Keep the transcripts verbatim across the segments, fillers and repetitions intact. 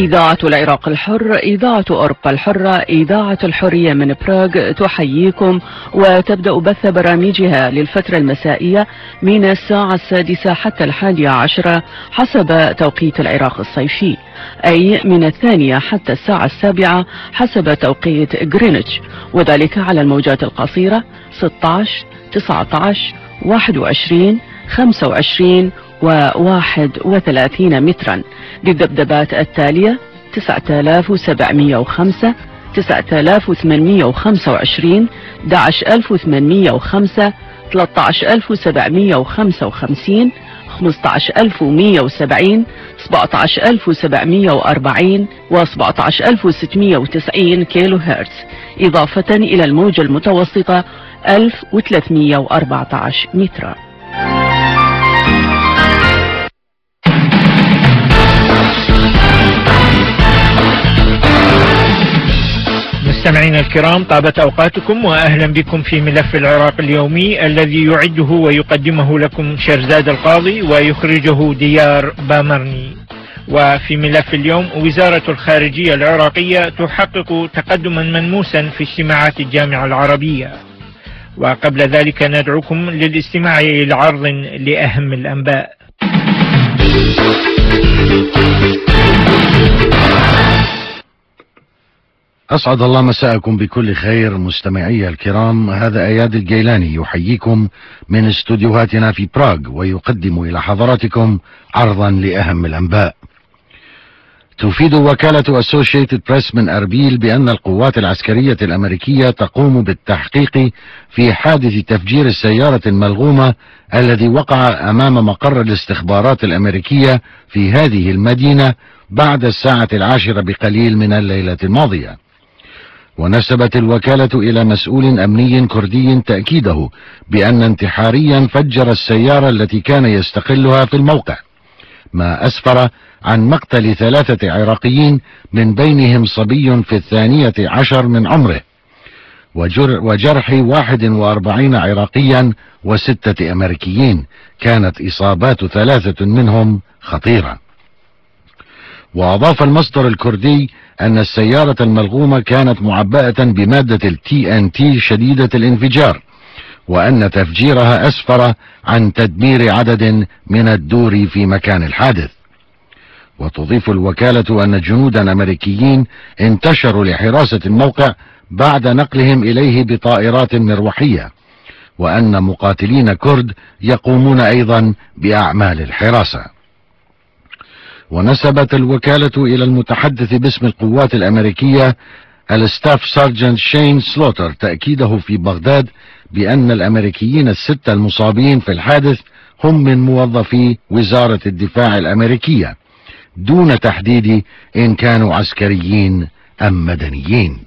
إذاعة العراق الحر، إذاعة أوروبا الحرة، إذاعة الحرية من براغ تحييكم وتبدأ بث برامجها للفترة المسائية من الساعة السادسة حتى الحادية عشرة حسب توقيت العراق الصيفي، أي من الثانية حتى الساعة السابعة حسب توقيت غرينتش، وذلك على الموجات القصيرة ستة عشر تسعة عشر واحد وعشرين خمسة وعشرين وواحد وثلاثين مترا، للذبذبات التالية تسعة آلاف وسبعمئة وخمسة، تسعة آلاف وثمانمئة وخمسة وعشرين، أحد عشر ألف وثمانمئة وخمسة، ثلاثة عشر ألف وسبعمئة وخمسة وخمسين، خمسة عشر ألف ومئة وسبعين، سبعة عشر ألف وسبعمئة وأربعين وسبعة عشر ألف وستمئة وتسعين كيلو هرتز، إضافة إلى الموجة المتوسطة ألف وثلاثمئة وأربعة عشر مترا. مستمعينا الكرام، طابت أوقاتكم وأهلا بكم في ملف العراق اليومي الذي يعده ويقدمه لكم شرزاد القاضي ويخرجه ديار بامرني. وفي ملف اليوم، وزارة الخارجية العراقية تحقق تقدما ملموسا في اجتماعات الجامعة العربية. وقبل ذلك ندعوكم للاستماع إلى عرض لأهم الأنباء. أسعد الله مساءكم بكل خير مستمعي الكرام، هذا أياد الجيلاني يحييكم من استوديوهاتنا في براغ ويقدم إلى حضراتكم عرضا لأهم الأنباء. تفيد وكالة Associated Press من أربيل بأن القوات العسكرية الأمريكية تقوم بالتحقيق في حادث تفجير السيارة الملغومة الذي وقع أمام مقر الاستخبارات الأمريكية في هذه المدينة بعد الساعة العاشرة بقليل من الليلة الماضية. ونسبت الوكالة إلى مسؤول أمني كردي تأكيده بأن انتحاريا فجر السيارة التي كان يستقلها في الموقع، ما أسفر عن مقتل ثلاثة عراقيين من بينهم صبي في الثانية عشر من عمره، وجر وجرح واحد وأربعين عراقيا وستة أمريكيين، كانت إصابات ثلاثة منهم خطيرة. وأضاف المصدر الكردي أن السيارة الملغومة كانت معبأة بمادة التي ان تي شديدة الانفجار، وأن تفجيرها أسفر عن تدمير عدد من الدور في مكان الحادث. وتضيف الوكالة أن جنودا أمريكيين انتشروا لحراسة الموقع بعد نقلهم إليه بطائرات مروحية، وأن مقاتلين كرد يقومون أيضا بأعمال الحراسة. ونسبت الوكالة إلى المتحدث باسم القوات الأمريكية الستاف سارجنت شين سلوتر تأكيده في بغداد بأن الأمريكيين الستة المصابين في الحادث هم من موظفي وزارة الدفاع الأمريكية، دون تحديد إن كانوا عسكريين أم مدنيين.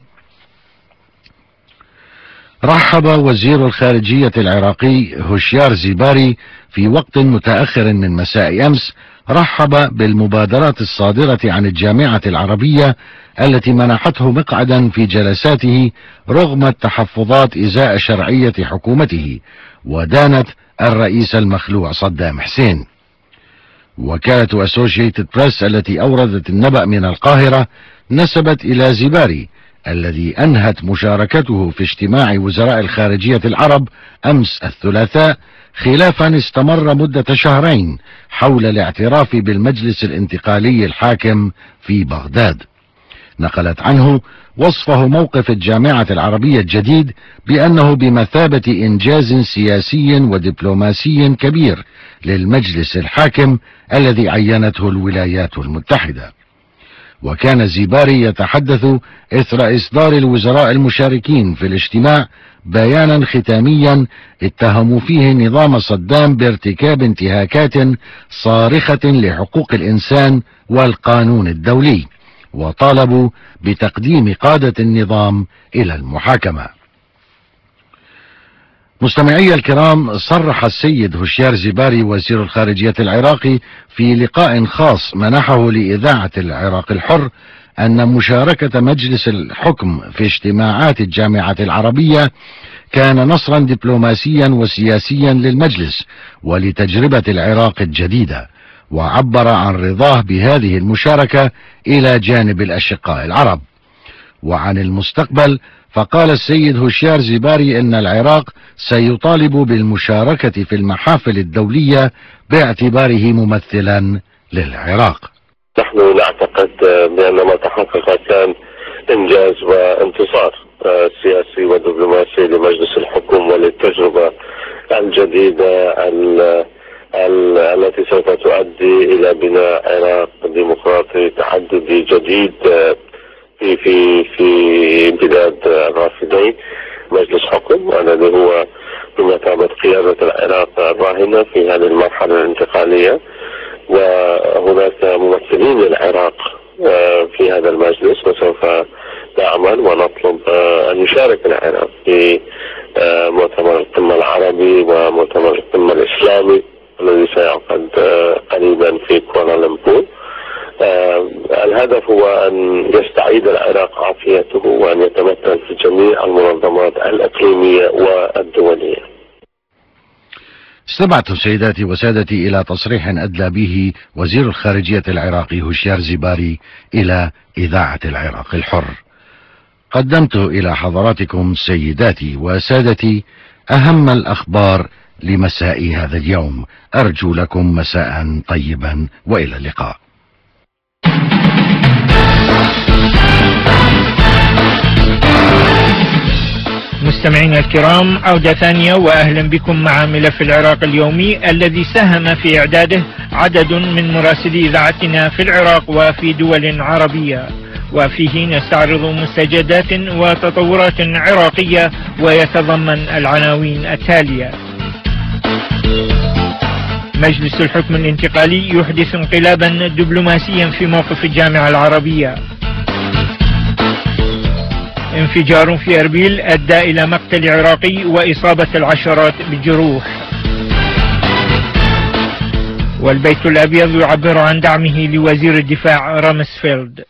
رحب وزير الخارجية العراقي هوشيار زيباري في وقت متأخر من مساء أمس، رحب بالمبادرات الصادرة عن الجامعة العربية التي منحته مقعدا في جلساته رغم التحفظات إزاء شرعية حكومته، ودانت الرئيس المخلوع صدام حسين. وكالة Associated Press التي أوردت النبأ من القاهرة نسبت إلى زيباري الذي أنهت مشاركته في اجتماع وزراء الخارجية العرب أمس الثلاثاء خلافا استمر مدة شهرين حول الاعتراف بالمجلس الانتقالي الحاكم في بغداد. نقلت عنه وصفه موقف الجامعة العربية الجديد بأنه بمثابة إنجاز سياسي ودبلوماسي كبير للمجلس الحاكم الذي عينته الولايات المتحدة. وكان زيباري يتحدث إثر إصدار الوزراء المشاركين في الاجتماع بيانا ختاميا اتهموا فيه نظام صدام بارتكاب انتهاكات صارخة لحقوق الإنسان والقانون الدولي، وطالبوا بتقديم قادة النظام إلى المحاكمة. مستمعي الكرام، صرح السيد هوشيار زيباري وزير الخارجية العراقي في لقاء خاص منحه لإذاعة العراق الحر أن مشاركة مجلس الحكم في اجتماعات الجامعة العربية كان نصرا دبلوماسيا وسياسيا للمجلس ولتجربة العراق الجديدة، وعبر عن رضاه بهذه المشاركة إلى جانب الأشقاء العرب. وعن المستقبل فقال السيد هوشيار زيباري إن العراق سيطالب بالمشاركة في المحافل الدولية باعتباره ممثلا للعراق. نحن نعتقد بأن ما تحقق كان إنجاز وانتصار سياسي ودبلوماسي لمجلس الحكم وللتجربة الجديدة التي سوف تؤدي إلى بناء عراق ديمقراطي تعددي جديد في في في بلاد الرافدين. مجلس حكم الذي هو بمثابة قيادة العراق الراهنة في هذه المرحلة الانتقالية، وهناك ممثلين للعراق في هذا المجلس، وسوف نعمل ونطلب أن يشارك العراق في مؤتمر القمة العربي ومؤتمر القمة الإسلامي الذي سيعقد قريبا في كوالالمبور. الهدف هو أن يستعيد العراق عافيته وأن يتمثل في جميع المنظمات الإقليمية والدولية. استمعتم سيداتي وسادتي إلى تصريح أدلى به وزير الخارجية العراقي هوشيار زيباري إلى إذاعة العراق الحر. قدمت إلى حضراتكم سيداتي وسادتي أهم الأخبار لمساء هذا اليوم. أرجو لكم مساء طيبا وإلى اللقاء. مستمعينا الكرام، عودة ثانية وأهلا بكم مع ملف العراق اليومي الذي ساهم في إعداده عدد من مراسلي إذاعتنا في العراق وفي دول عربية، وفيه نستعرض مستجدات وتطورات عراقية ويتضمن العناوين التالية: مجلس الحكم الانتقالي يحدث انقلابا دبلوماسيا في موقف الجامعة العربية. انفجار في أربيل أدى إلى مقتل عراقي وإصابة العشرات بالجروح. والبيت الأبيض يعبر عن دعمه لوزير الدفاع رامسفيلد.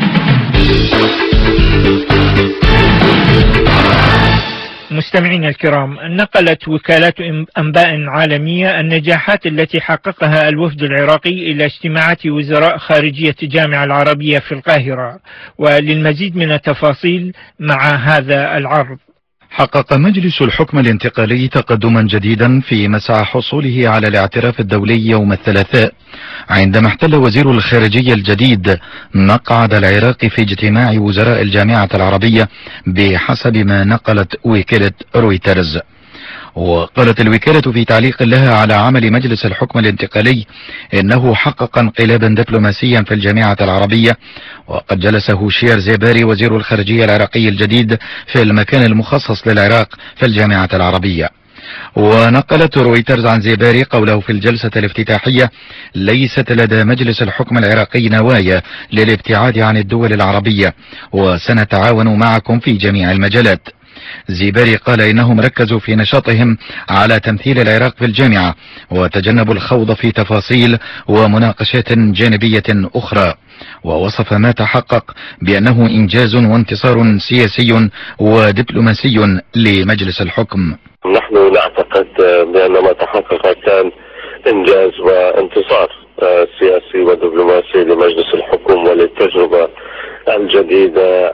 مستمعينا الكرام، نقلت وكالات أنباء عالمية النجاحات التي حققها الوفد العراقي إلى اجتماعات وزراء خارجية الجامعة العربية في القاهرة. وللمزيد من التفاصيل مع هذا العرض. حقق مجلس الحكم الانتقالي تقدما جديدا في مسعى حصوله على الاعتراف الدولي يوم الثلاثاء، عندما احتل وزير الخارجية الجديد مقعد العراق في اجتماع وزراء الجامعة العربية بحسب ما نقلت وكالة رويترز. وقالت الوكالة في تعليق لها على عمل مجلس الحكم الانتقالي إنه حقق انقلابا دبلوماسيا في الجامعة العربية، وقد جلس هوشيار زيباري وزير الخارجية العراقي الجديد في المكان المخصص للعراق في الجامعة العربية. ونقلت رويترز عن زيباري قوله في الجلسة الافتتاحية: ليست لدى مجلس الحكم العراقي نوايا للابتعاد عن الدول العربية، وسنتعاون معكم في جميع المجالات. زيباري قال إنهم ركزوا في نشاطهم على تمثيل العراق في الجامعة وتجنبوا الخوض في تفاصيل ومناقشات جانبية أخرى، ووصف ما تحقق بأنه إنجاز وانتصار سياسي ودبلوماسي لمجلس الحكم. نحن نعتقد بأن ما تحقق كان إنجاز وانتصار سياسي ودبلوماسي لمجلس الحكم وللتجربة الجديدة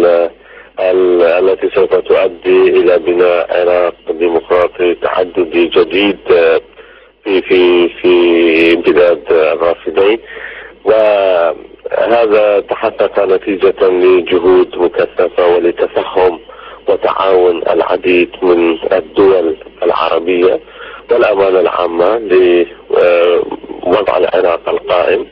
التي سوف تؤدي إلى بناء عراق ديمقراطي تعددي جديد في في في بلاد الرافدين. وهذا تحقق نتيجة لجهود مكثفة ولتفهم وتعاون العديد من الدول العربية والأمانة العامة لوضع العراق القائم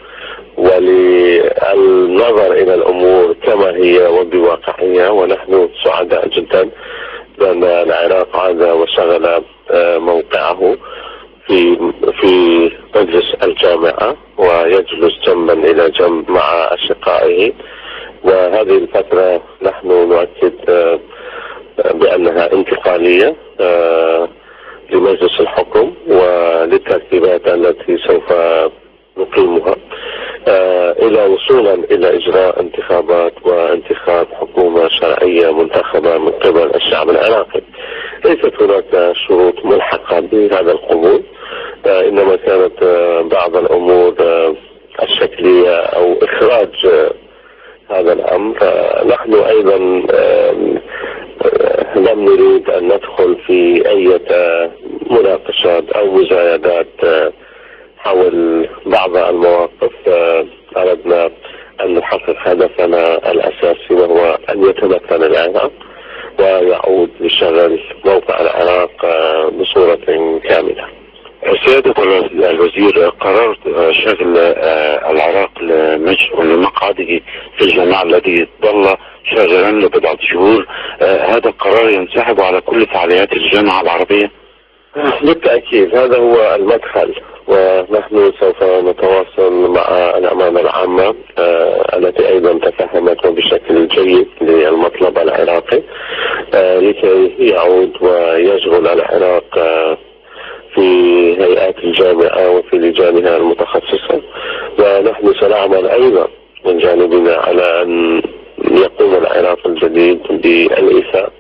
وللنظر إلى الأمور كما هي وبواقعية. ونحن سعداء جدا بأن العراق عاد وشغل موقعه في في مجلس الجامعة ويجلس جنبا إلى جنب مع أشقائه. وهذه الفترة نحن نؤكد بأنها انتقالية لمجلس الحكم وللترتيبات التي سوف نقيمها إلى وصولا إلى إجراء انتخابات وانتخاب حكومة شرعية منتخبة من قبل الشعب العراقي. ليست هناك شروط ملحقة بهذا القبول، إنما كانت بعض الأمور الشكلية أو إخراج هذا الأمر. نحن أيضا لم نريد أن ندخل في أي مناقشات أو مزايدات حول بعض المواقف. أردنا أن نحقق هدفنا الأساسي وهو أن يتمكن العراق ويعود لشغل موقع العراق بصورة كاملة. سيادة الوزير، قرار شغل العراق لمقعده في الجماعة الذي ظل شاغلا لبضعة شهور، هذا القرار ينسحب على كل فعاليات الجامعة العربية؟ بالتأكيد هذا هو المدخل، ونحن سوف نتواصل مع الأمانة العامة التي أيضا تفهمت بشكل جيد للمطلب العراقي لكي يعود ويشغل العراق في هيئات الجامعة وفي لجانها المتخصصة. ونحن سنعمل أيضا من جانبنا على أن يقوم العراق الجديد بالإيفاء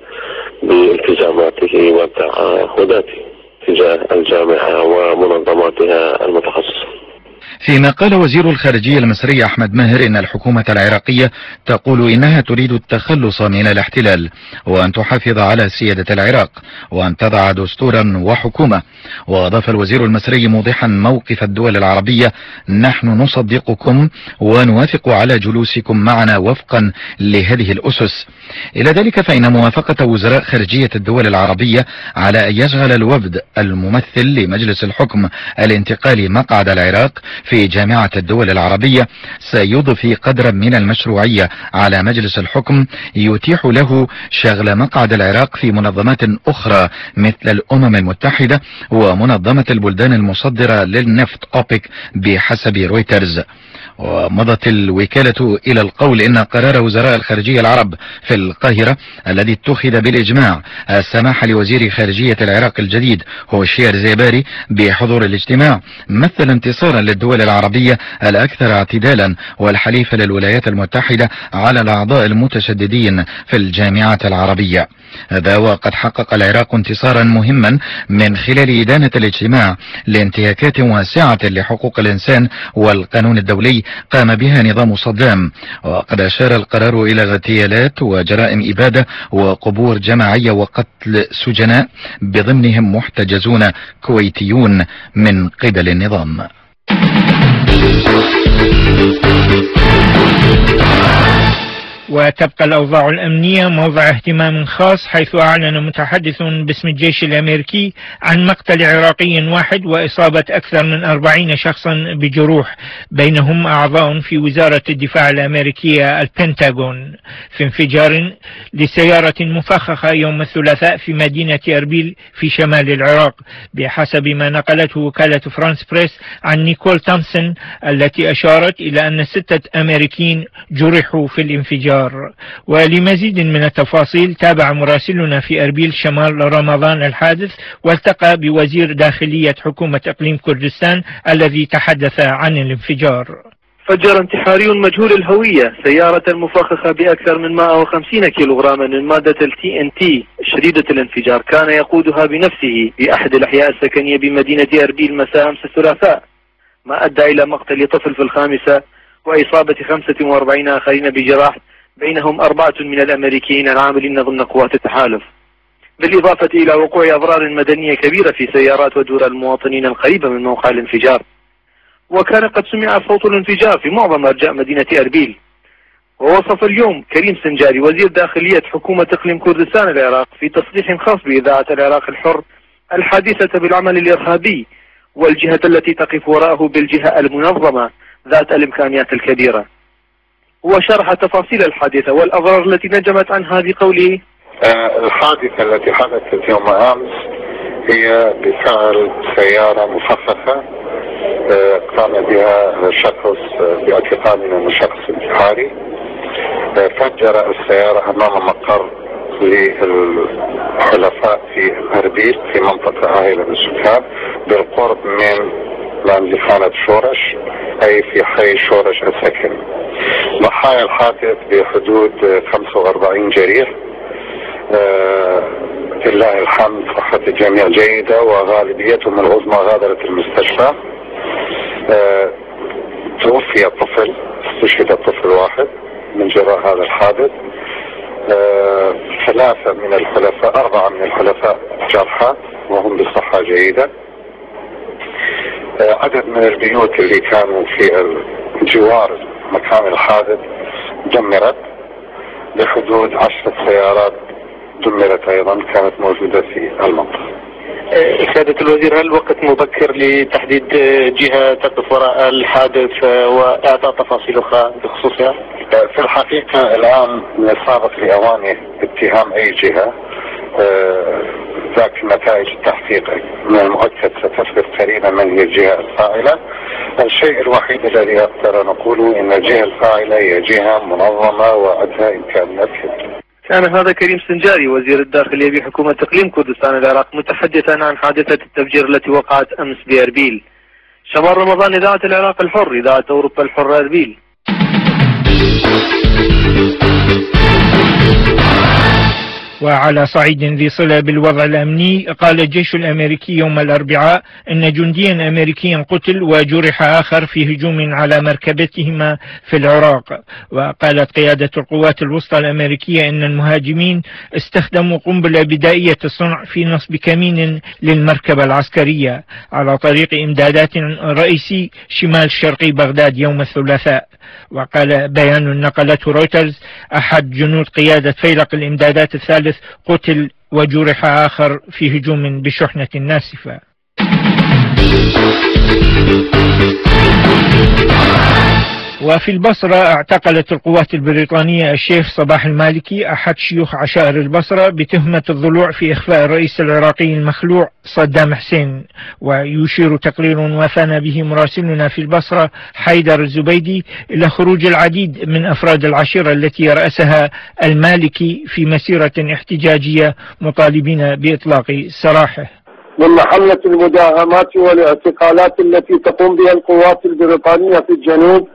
بالتزاماته وتعهداته تجاه الجامعة ومنظماتها المتخصصة. فيما قال وزير الخارجية المصري أحمد ماهر إن الحكومة العراقية تقول إنها تريد التخلص من الاحتلال وأن تحافظ على سيادة العراق وأن تضع دستورا وحكومة. وأضاف الوزير المصري موضحا موقف الدول العربية: نحن نصدقكم ونوافق على جلوسكم معنا وفقا لهذه الأسس. إلى ذلك فإن موافقة وزراء خارجية الدول العربية على أن يشغل الوفد الممثل لمجلس الحكم الانتقالي مقعد العراق في جامعة الدول العربية سيضفي قدرا من المشروعية على مجلس الحكم يتيح له شغل مقعد العراق في منظمات أخرى مثل الأمم المتحدة ومنظمة البلدان المصدرة للنفط أوبك بحسب رويترز. ومضت الوكالة إلى القول إن قرار وزراء الخارجية العرب في القاهرة الذي اتخذ بالإجماع السماح لوزير خارجية العراق الجديد هوشيار زيباري بحضور الاجتماع مثل انتصارا للدول العربية الأكثر اعتدالا والحليف للولايات المتحدة على الأعضاء المتشددين في الجامعة العربية. هذا وقد حقق العراق انتصارا مهما من خلال إدانة الاجتماع لانتهاكات واسعة لحقوق الإنسان والقانون الدولي قام بها نظام صدام. وقد أشار القرار إلى اغتيالات وجرائم إبادة وقبور جماعية وقتل سجناء بضمنهم محتجزون كويتيون من قبل النظام. وتبقى الأوضاع الأمنية موضع اهتمام خاص، حيث أعلن متحدث باسم الجيش الأمريكي عن مقتل عراقي واحد وإصابة أكثر من أربعين شخصا بجروح، بينهم أعضاء في وزارة الدفاع الأمريكية البنتاغون، في انفجار لسيارة مفخخة يوم الثلاثاء في مدينة أربيل في شمال العراق، بحسب ما نقلته وكالة فرانس بريس عن نيكول تومسون، التي أشارت إلى أن ستة أمريكيين جرحوا في الانفجار. ولمزيد من التفاصيل تابع مراسلنا في أربيل شمال رمضان الحادث، والتقى بوزير داخلية حكومة إقليم كردستان الذي تحدث عن الانفجار. فجر انتحاري مجهول الهوية سيارة مفخخة بأكثر من مئة وخمسين كيلوغراما من مادة التي ان تي شديدة الانفجار، كان يقودها بنفسه في أحد الأحياء السكنية بمدينة أربيل مساء أمس الثلاثاء، ما أدى إلى مقتل طفل في الخامسة وإصابة خمسة وأربعين آخرين بجراح، بينهم أربعة من الأمريكيين العاملين ضمن قوات التحالف، بالإضافة إلى وقوع أضرار مدنية كبيرة في سيارات ودور المواطنين القريبة من موقع الانفجار. وكان قد سمع صوت الانفجار في معظم أرجاء مدينة أربيل. ووصف اليوم كريم سنجاري وزير داخلية حكومة إقليم كردستان العراق في تصريح خاص بإذاعة العراق الحر الحادثة بالعمل الإرهابي والجهة التي تقف وراءه بالجهة المنظمة ذات الإمكانيات الكبيرة. وشرح تفاصيل الحادثة والأضرار التي نجمت عنها بقوله: آه الحادثة التي حدثت يوم أمس هي بفعل سيارة مفخخة آه قام بها شخص آه باعتقادنا أنه شخص انتحاري، آه فجر السيارة أمام مقر للحلفاء في أربيل في منطقة هائلة من السكان بالقرب من منزل شورش، أي في حي شورش السكن. ضحايا الحادث بحدود خمسة وأربعين جريح. آه ولله الحمد صحة الجميع جيدة، وغالبيتهم العظمى غادرت المستشفى. أه توفي الطفل، استشهد الطفل واحد من جراء هذا الحادث. أه ثلاثة من الحلفاء أربعة من الحلفاء جرحى وهم بصحة جيدة. أه عدد من البيوت اللي كانوا في جوار مكان الحادث دمرت، بحدود عشرة سيارات دمرت أيضا كانت موجودة في المنطقة. سيادة الوزير، هل وقت مبكر لتحديد جهة تقف وراء الحادث وإعطاء تفاصيل أخرى بخصوصها؟ في الحقيقة الآن من السابق لأوانه اتهام أي جهة، ذاك نتائج التحقيق من المؤكد ستفرق قريبا من هي الجهة الفاعلة. الشيء الوحيد الذي أقدر نقوله أن الجهة الفاعلة هي جهة منظمة وعندها إمكانيات. كان هذا كريم سنجاري وزير الداخلية بحكومة إقليم كردستان العراق متحدثا عن حادثة التفجير التي وقعت أمس بأربيل. شمال رمضان، إذاعة العراق الحر، إذاعة أوروبا الحرة، أربيل. وعلى صعيد ذي صلة بالوضع الأمني، قال الجيش الأمريكي يوم الأربعاء أن جنديا أمريكيا قتل وجرح آخر في هجوم على مركبتهما في العراق. وقالت قيادة القوات الوسطى الأمريكية أن المهاجمين استخدموا قنبلة بدائية الصنع في نصب كمين للمركبة العسكرية على طريق إمدادات رئيسي شمال شرقي بغداد يوم الثلاثاء. وقال بيان نقلته رويترز أحد جنود قيادة فيلق الإمدادات الثالث قتل وجرح آخر في هجوم بشحنة ناسفة. وفي البصرة، اعتقلت القوات البريطانية الشيخ صباح المالكي أحد شيوخ عشائر البصرة بتهمة الضلوع في إخفاء الرئيس العراقي المخلوع صدام حسين. ويشير تقرير وافانا به مراسلنا في البصرة حيدر الزبيدي إلى خروج العديد من أفراد العشيرة التي يرأسها المالكي في مسيرة احتجاجية مطالبين بإطلاق سراحه. ضمن حملة المداهمات والاعتقالات التي تقوم بها القوات البريطانية في الجنوب،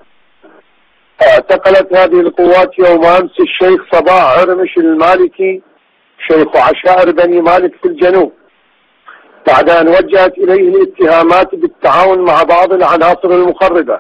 اعتقلت هذه القوات يوم أمس الشيخ صباح عرمش المالكي شيخ عشائر بني مالك في الجنوب، بعد أن وجهت إليه الاتهامات بالتعاون مع بعض العناصر المخربة.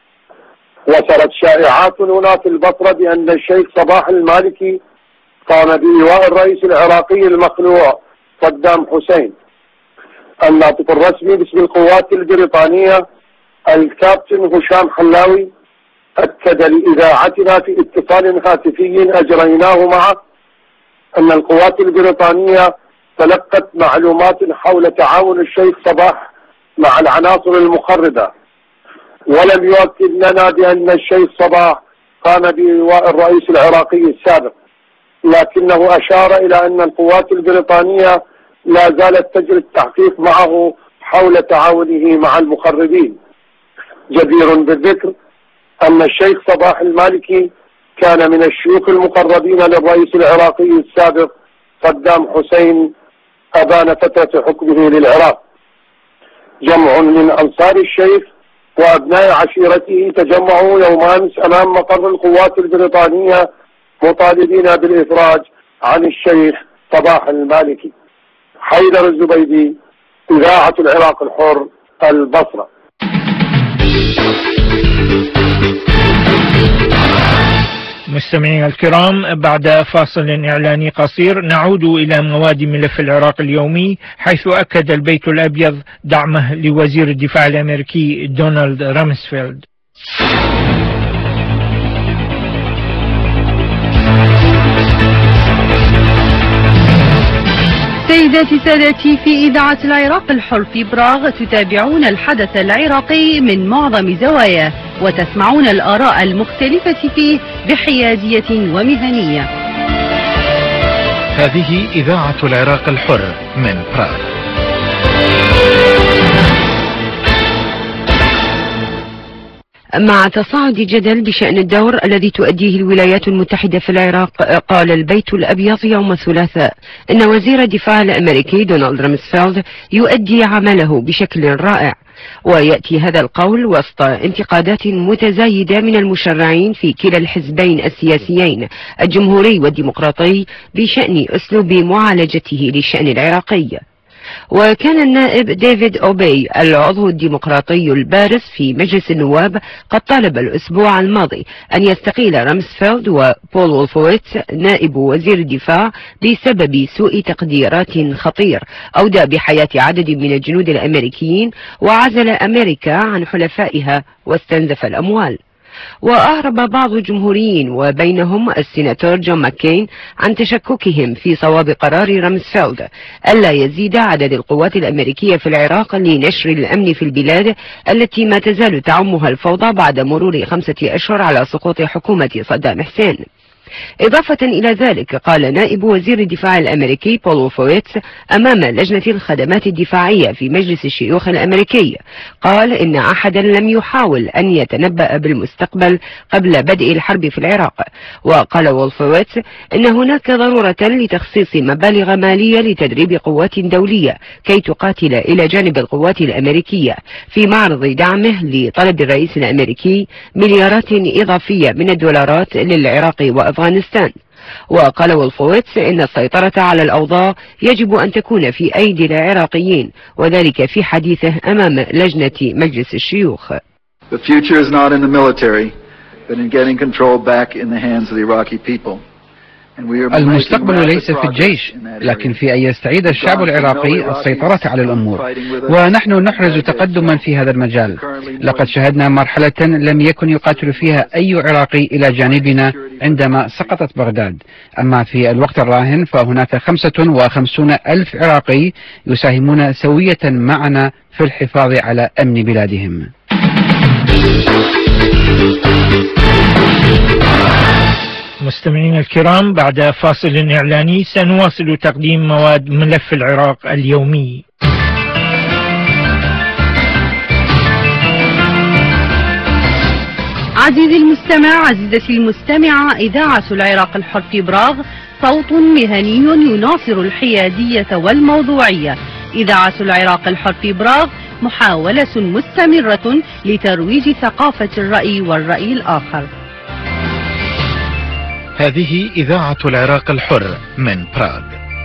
وصلت شائعات هنا في البصرة بأن الشيخ صباح المالكي قام بإيواء الرئيس العراقي المخلوع صدام حسين. الناطق الرسمي باسم القوات البريطانية الكابتن هشام حلاوي أكد لإذاعتنا في اتصال هاتفي أجريناه معه أن القوات البريطانية تلقت معلومات حول تعاون الشيخ صباح مع العناصر المخربة، ولم يؤكد لنا بأن الشيخ صباح قام بإيواء الرئيس العراقي السابق، لكنه أشار إلى أن القوات البريطانية لا زالت تجري التحقيق معه حول تعاونه مع المخربين. جدير بالذكر أن الشيخ صباح المالكي كان من الشيوخ المقربين للرئيس العراقي السابق صدام حسين أبان فترة حكمه للعراق. جمع من أنصار الشيخ وأبناء عشيرته تجمعوا يوم أمس أمام مقر القوات البريطانية مطالبين بالإفراج عن الشيخ صباح المالكي. حيدر الزبيدي، إذاعة العراق الحر، البصرة. مستمعينا الكرام، بعد فاصل إعلاني قصير نعود إلى مواد ملف العراق اليومي، حيث أكد البيت الأبيض دعمه لوزير الدفاع الأمريكي دونالد رامسفيلد. سيداتي سادتي، في إذاعة العراق الحر في براغ تتابعون الحدث العراقي من معظم زواياه وتسمعون الآراء المختلفة فيه بحيادية ومهنية. هذه إذاعة العراق الحر من براغ. مع تصاعد جدل بشأن الدور الذي تؤديه الولايات المتحدة في العراق، قال البيت الأبيض يوم الثلاثاء إن وزير الدفاع الأمريكي دونالد رامسفيلد يؤدي عمله بشكل رائع، ويأتي هذا القول وسط انتقادات متزايدة من المشرعين في كلا الحزبين السياسيين الجمهوري والديمقراطي بشأن أسلوب معالجته للشأن العراقي. وكان النائب ديفيد أوبي العضو الديمقراطي البارز في مجلس النواب قد طالب الأسبوع الماضي أن يستقيل رامسفيلد وبول وولفويتس نائب وزير الدفاع بسبب سوء تقديرات خطير أودى بحياة عدد من الجنود الأمريكيين وعزل أمريكا عن حلفائها واستنزف الأموال. وأعرب بعض الجمهوريين وبينهم السيناتور جون ماكين عن تشككهم في صواب قرار رامسفيلد ألا يزيد عدد القوات الأمريكية في العراق لنشر الأمن في البلاد التي ما تزال تعمها الفوضى بعد مرور خمسة أشهر على سقوط حكومة صدام حسين. إضافة إلى ذلك، قال نائب وزير الدفاع الأمريكي بول وولفويتس أمام لجنة الخدمات الدفاعية في مجلس الشيوخ الأمريكي، قال إن أحدا لم يحاول أن يتنبأ بالمستقبل قبل بدء الحرب في العراق. وقال وولفويتس إن هناك ضرورة لتخصيص مبالغ مالية لتدريب قوات دولية كي تقاتل إلى جانب القوات الأمريكية، في معرض دعمه لطلب الرئيس الأمريكي مليارات إضافية من الدولارات للعراق وأفغانستان. وقال وولفويتس إن السيطرة على الأوضاع يجب أن تكون في أيدي العراقيين، وذلك في حديثه أمام لجنة مجلس الشيوخ. The future is not in the military, but in getting control back in the hands of the Iraqi people. المستقبل ليس في الجيش، لكن في أن يستعيد الشعب العراقي السيطرة على الأمور، ونحن نحرز تقدما في هذا المجال. لقد شهدنا مرحلة لم يكن يقاتل فيها أي عراقي إلى جانبنا عندما سقطت بغداد، أما في الوقت الراهن فهناك خمسة وخمسون ألف عراقي يساهمون سوية معنا في الحفاظ على أمن بلادهم. مستمعينا الكرام، بعد فاصل إعلاني سنواصل تقديم مواد ملف العراق اليومي. عزيزي المستمع، عزيزتي المستمعة، إذاعة العراق الحر في براغ صوت مهني يناصر الحيادية والموضوعية. إذاعة العراق الحر في براغ محاولة مستمرة لترويج ثقافة الرأي والرأي الآخر. هذه إذاعة العراق الحر من براغ.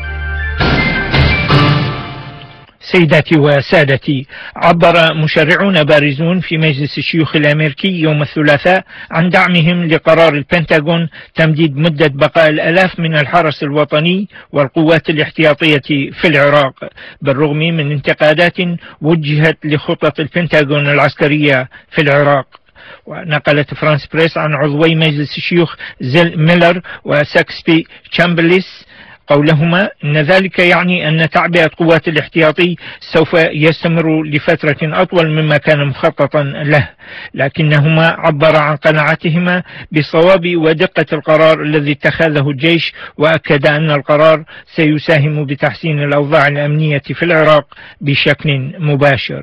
سيداتي وسادتي، عبر مشرعون بارزون في مجلس الشيوخ الأمريكي يوم الثلاثاء عن دعمهم لقرار البنتاغون تمديد مدة بقاء الآلاف من الحرس الوطني والقوات الاحتياطية في العراق، بالرغم من انتقادات وجهت لخطط البنتاغون العسكرية في العراق. ونقلت فرانس بريس عن عضوي مجلس الشيوخ زيل ميلر وساكسبي تشامبرليس قولهما أن ذلك يعني أن تعبئة قوات الاحتياطي سوف يستمر لفترة أطول مما كان مخططا له، لكنهما عبر عن قناعتهما بصواب ودقة القرار الذي اتخذه الجيش، وأكد أن القرار سيساهم بتحسين الأوضاع الأمنية في العراق بشكل مباشر.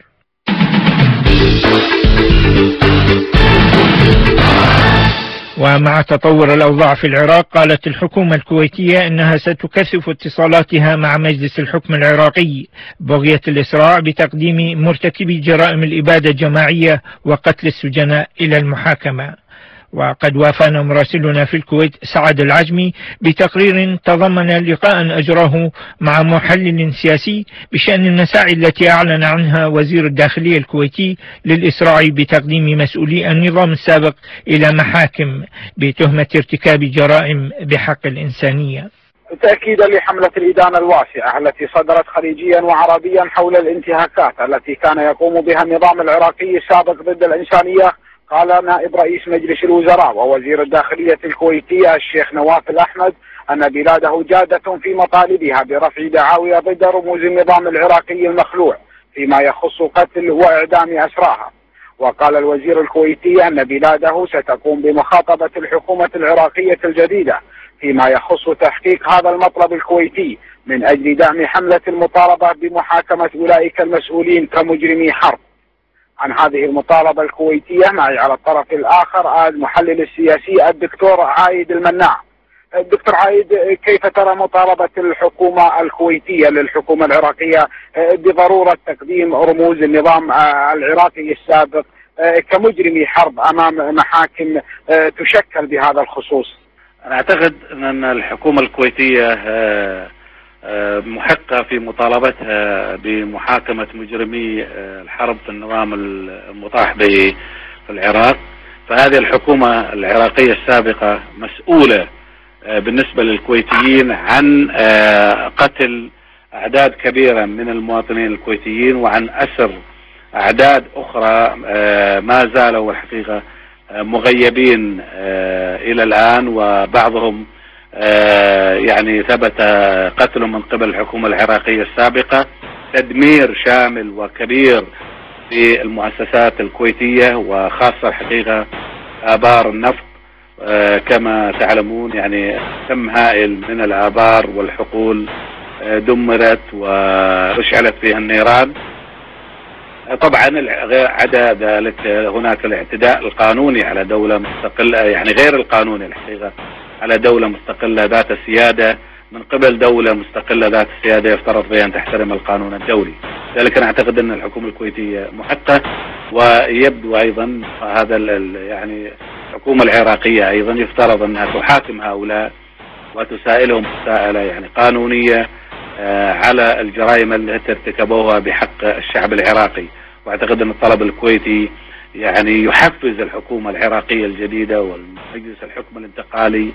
ومع تطور الأوضاع في العراق، قالت الحكومة الكويتية أنها ستكثف اتصالاتها مع مجلس الحكم العراقي بغية الإسراع بتقديم مرتكبي جرائم الإبادة الجماعية وقتل السجناء إلى المحاكمة. وقد وافانا مراسلنا في الكويت سعد العجمي بتقرير تضمن لقاء أجراه مع محلل سياسي بشأن المساعي التي أعلن عنها وزير الداخلية الكويتي للإسراع بتقديم مسؤولي النظام السابق إلى محاكم بتهمة ارتكاب جرائم بحق الإنسانية. تأكيدا لحملة الإدانة الواسعة التي صدرت خليجيا وعربيا حول الانتهاكات التي كان يقوم بها النظام العراقي السابق ضد الإنسانية، قال نائب رئيس مجلس الوزراء ووزير الداخلية الكويتية الشيخ نواف الأحمد أن بلاده جادة في مطالبها برفع دعاوى ضد رموز النظام العراقي المخلوع فيما يخص قتل وإعدام أسراها. وقال الوزير الكويتي أن بلاده ستقوم بمخاطبة الحكومة العراقية الجديدة فيما يخص تحقيق هذا المطلب الكويتي من أجل دعم حملة المطالبة بمحاكمة أولئك المسؤولين كمجرمي حرب. عن هذه المطالبة الكويتية. معي على الطرف الآخر المحلل السياسي الدكتور عايد المناع. الدكتور عايد، كيف ترى مطالبة الحكومة الكويتية للحكومة العراقية بضرورة تقديم رموز النظام العراقي السابق كمجرمي حرب أمام محاكم تشكل بهذا الخصوص؟ أنا أعتقد أن الحكومة الكويتية محقة في مطالبتها بمحاكمة مجرمي الحرب في النظام المطاح به في العراق. فهذه الحكومة العراقية السابقة مسؤولة بالنسبة للكويتيين عن قتل أعداد كبيرة من المواطنين الكويتيين وعن أسر أعداد أخرى ما زالوا الحقيقة مغيبين إلى الآن، وبعضهم يعني ثبت قتلهم من قبل الحكومة العراقية السابقة. تدمير شامل وكبير في المؤسسات الكويتية وخاصة الحقيقة آبار النفط. كما تعلمون يعني كم هائل من الآبار والحقول دمرت واشعلت فيها النيران. طبعا عدا ذلك هناك الاعتداء القانوني على دولة مستقلة، يعني غير القانوني الحقيقة، على دولة مستقلة ذات السيادة من قبل دولة مستقلة ذات السيادة يفترض بها أن تحترم القانون الدولي. لذلك أنا أعتقد أن الحكومة الكويتية محقة، ويبدو أيضا هذا يعني الحكومة العراقية أيضا يفترض أنها تحاكم هؤلاء وتسائلهم مسائلة يعني قانونية على الجرائم التي ارتكبوها بحق الشعب العراقي. واعتقد أن الطلب الكويتي يعني يحفز الحكومة العراقية الجديدة والمجلس الحكم الانتقالي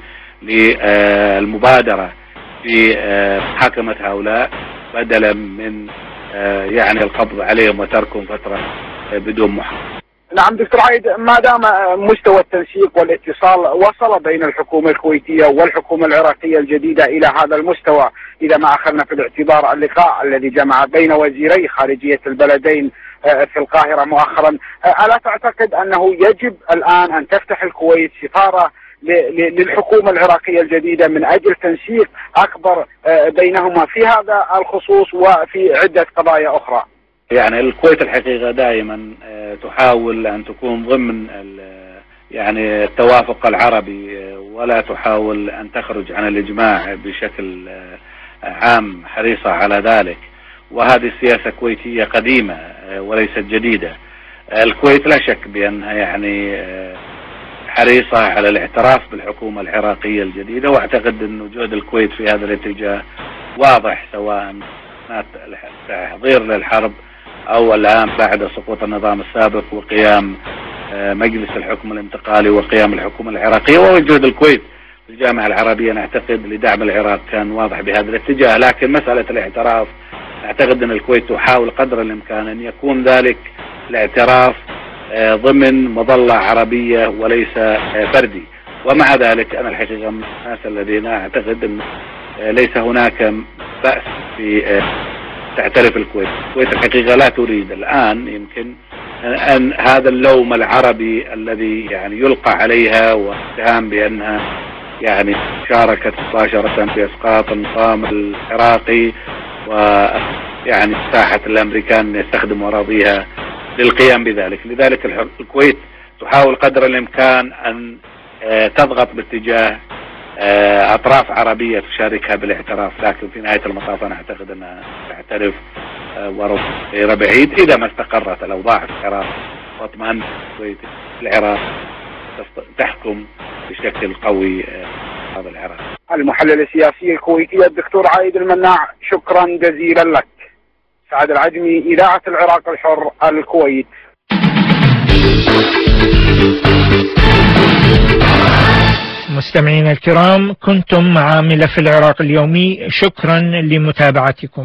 للمبادرة في محاكمة هؤلاء بدلا من يعني القبض عليهم وتركهم فترة بدون محاكمة. نعم دكتور عايد، ما دام مستوى التنسيق والاتصال وصل بين الحكومة الكويتية والحكومة العراقية الجديدة إلى هذا المستوى، إذا ما أخذنا في الاعتبار اللقاء الذي جمع بين وزيري خارجية البلدين في القاهرة مؤخرا، ألا تعتقد أنه يجب الآن أن تفتح الكويت سفارة للحكومة العراقية الجديدة من أجل تنسيق أكبر بينهما في هذا الخصوص وفي عدة قضايا أخرى؟ يعني الكويت الحقيقة دائما تحاول أن تكون ضمن يعني التوافق العربي ولا تحاول أن تخرج عن الإجماع بشكل عام، حريصة على ذلك. وهذه السياسة كويتية قديمة وليست جديدة. الكويت لا شك بأنها يعني حريصة على الاعتراف بالحكومة العراقية الجديدة، واعتقد أن جهد الكويت في هذا الاتجاه واضح، سواء تحضير للحرب أو الآن بعد سقوط النظام السابق وقيام مجلس الحكم الانتقالي وقيام الحكومة العراقية. وجهد الكويت في الجامعة العربية نعتقد لدعم العراق كان واضح بهذا الاتجاه. لكن مسألة الاعتراف نعتقد أن الكويت تحاول قدر الإمكان أن يكون ذلك الاعتراف ضمن مظلة عربية وليس فردي. ومع ذلك أنا الحقيقة من الناس الذين أعتقد أن ليس هناك بأس في تعترف الكويت. الكويت الحقيقة لا تريد الآن يمكن أن هذا اللوم العربي الذي يعني يلقى عليها واتهام بأنها يعني شاركت مباشرة في إسقاط النظام العراقي ويعني ساحة الأمريكان يستخدم أراضيها للقيام بذلك. لذلك الكويت تحاول قدر الإمكان أن تضغط باتجاه أطراف عربية تشاركها بالاعتراف، لكن في نهاية المطاف أنا أعتقد أنها تعترف ورب غير بعيد إذا ما استقرت الأوضاع في العراق واطمأن الكويت العراق تحكم بشكل قوي هذا العراق. المحلل السياسي الكويتي الدكتور عايد المناع، شكرا جزيلا لك. سعد العجمي، إذاعة العراق الحر، الكويت. مستمعينا الكرام، كنتم مع ملف العراق اليومي، شكرا لمتابعتكم.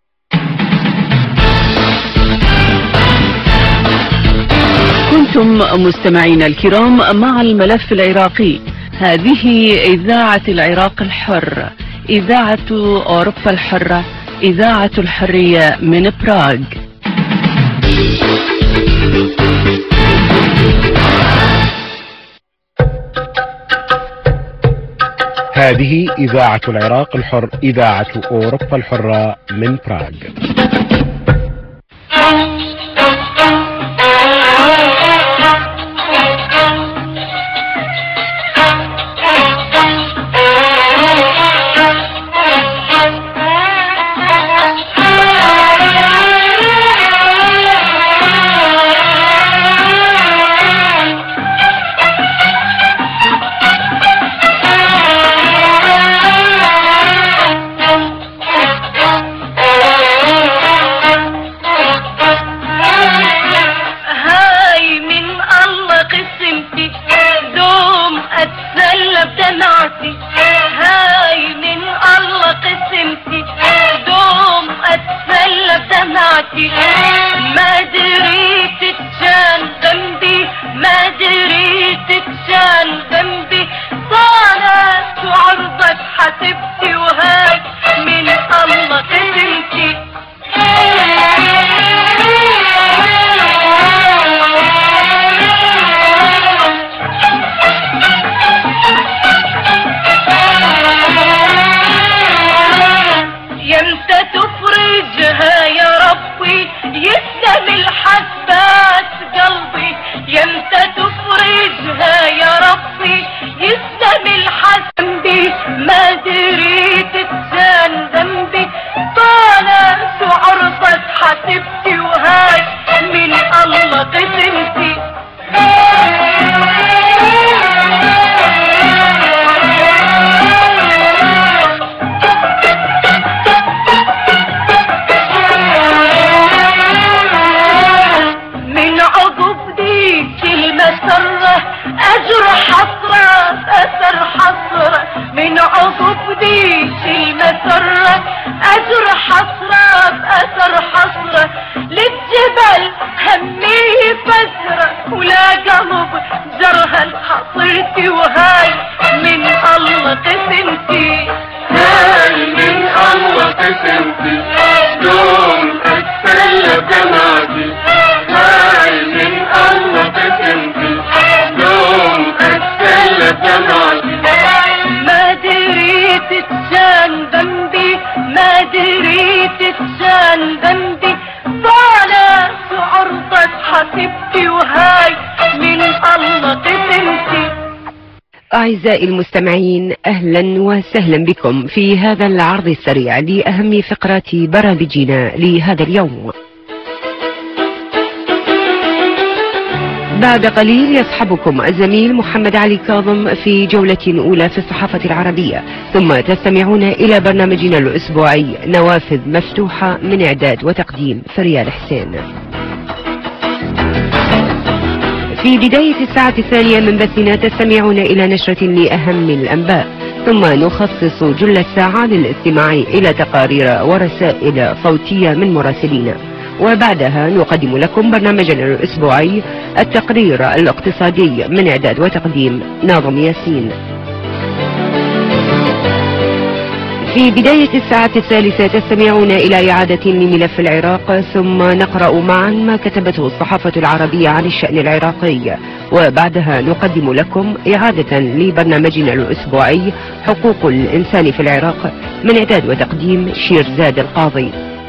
كنتم مستمعينا الكرام مع الملف العراقي. هذه إذاعة العراق الحر، إذاعة أوروبا الحرة، إذاعة الحرية من براغ. هذه إذاعة العراق الحر، إذاعة أوروبا الحرة من براغ. دمعتي، ما دريت كان ذنبي، ما دريت كان ذنبي، طالت وعرضت حسبتي وهاي من الله قسمتي. يمتى تفرجها يا ربي يسلم الحسبات قلبي، يمتى تفرجها يا ربي يسلم الحسبي، ما دريت كان ذنبي، طالت وعرضت حسبتي وهاي من الله قسمتي. أجر حسرة أثر حسرة من عقب ديك المسرة، أجر حسرة أثر حسرة للجبل همي فزرة، ولا قلب جرها حصرتي وهاي من الله قسمتي، هاي من الله قسمتي، دوم أتسلى دمعتي، هاي من الله قسمتي، دوم أتسلى دمعتي، ما دريت كان ذنبي، ما دريت كان ذنبي، طالت وعرضت حسبتي وهاي من الله قسمتي. أعزائي المستمعين، أهلا وسهلا بكم في هذا العرض السريع لأهم فقرات برامجنا لهذا اليوم. بعد قليل يصحبكم الزميل محمد علي كاظم في جولة أولى في الصحافة العربية، ثم تستمعون إلى برنامجنا الأسبوعي نوافذ مفتوحة من إعداد وتقديم فريال حسين. في بداية الساعة الثانية من بثنا تستمعون إلى نشرة لأهم الأنباء، ثم نخصص جل الساعة للاستماع إلى تقارير ورسائل صوتية من مراسلينا، وبعدها نقدم لكم برنامجنا الأسبوعي التقرير الاقتصادي من إعداد وتقديم ناظم ياسين. في بداية الساعة الثالثة تستمعون إلى إعادة لملف العراق، ثم نقرأ معا ما كتبته الصحافة العربية عن الشأن العراقي، وبعدها نقدم لكم إعادة لبرنامجنا الأسبوعي حقوق الإنسان في العراق من إعداد وتقديم شيرزاد القاضي.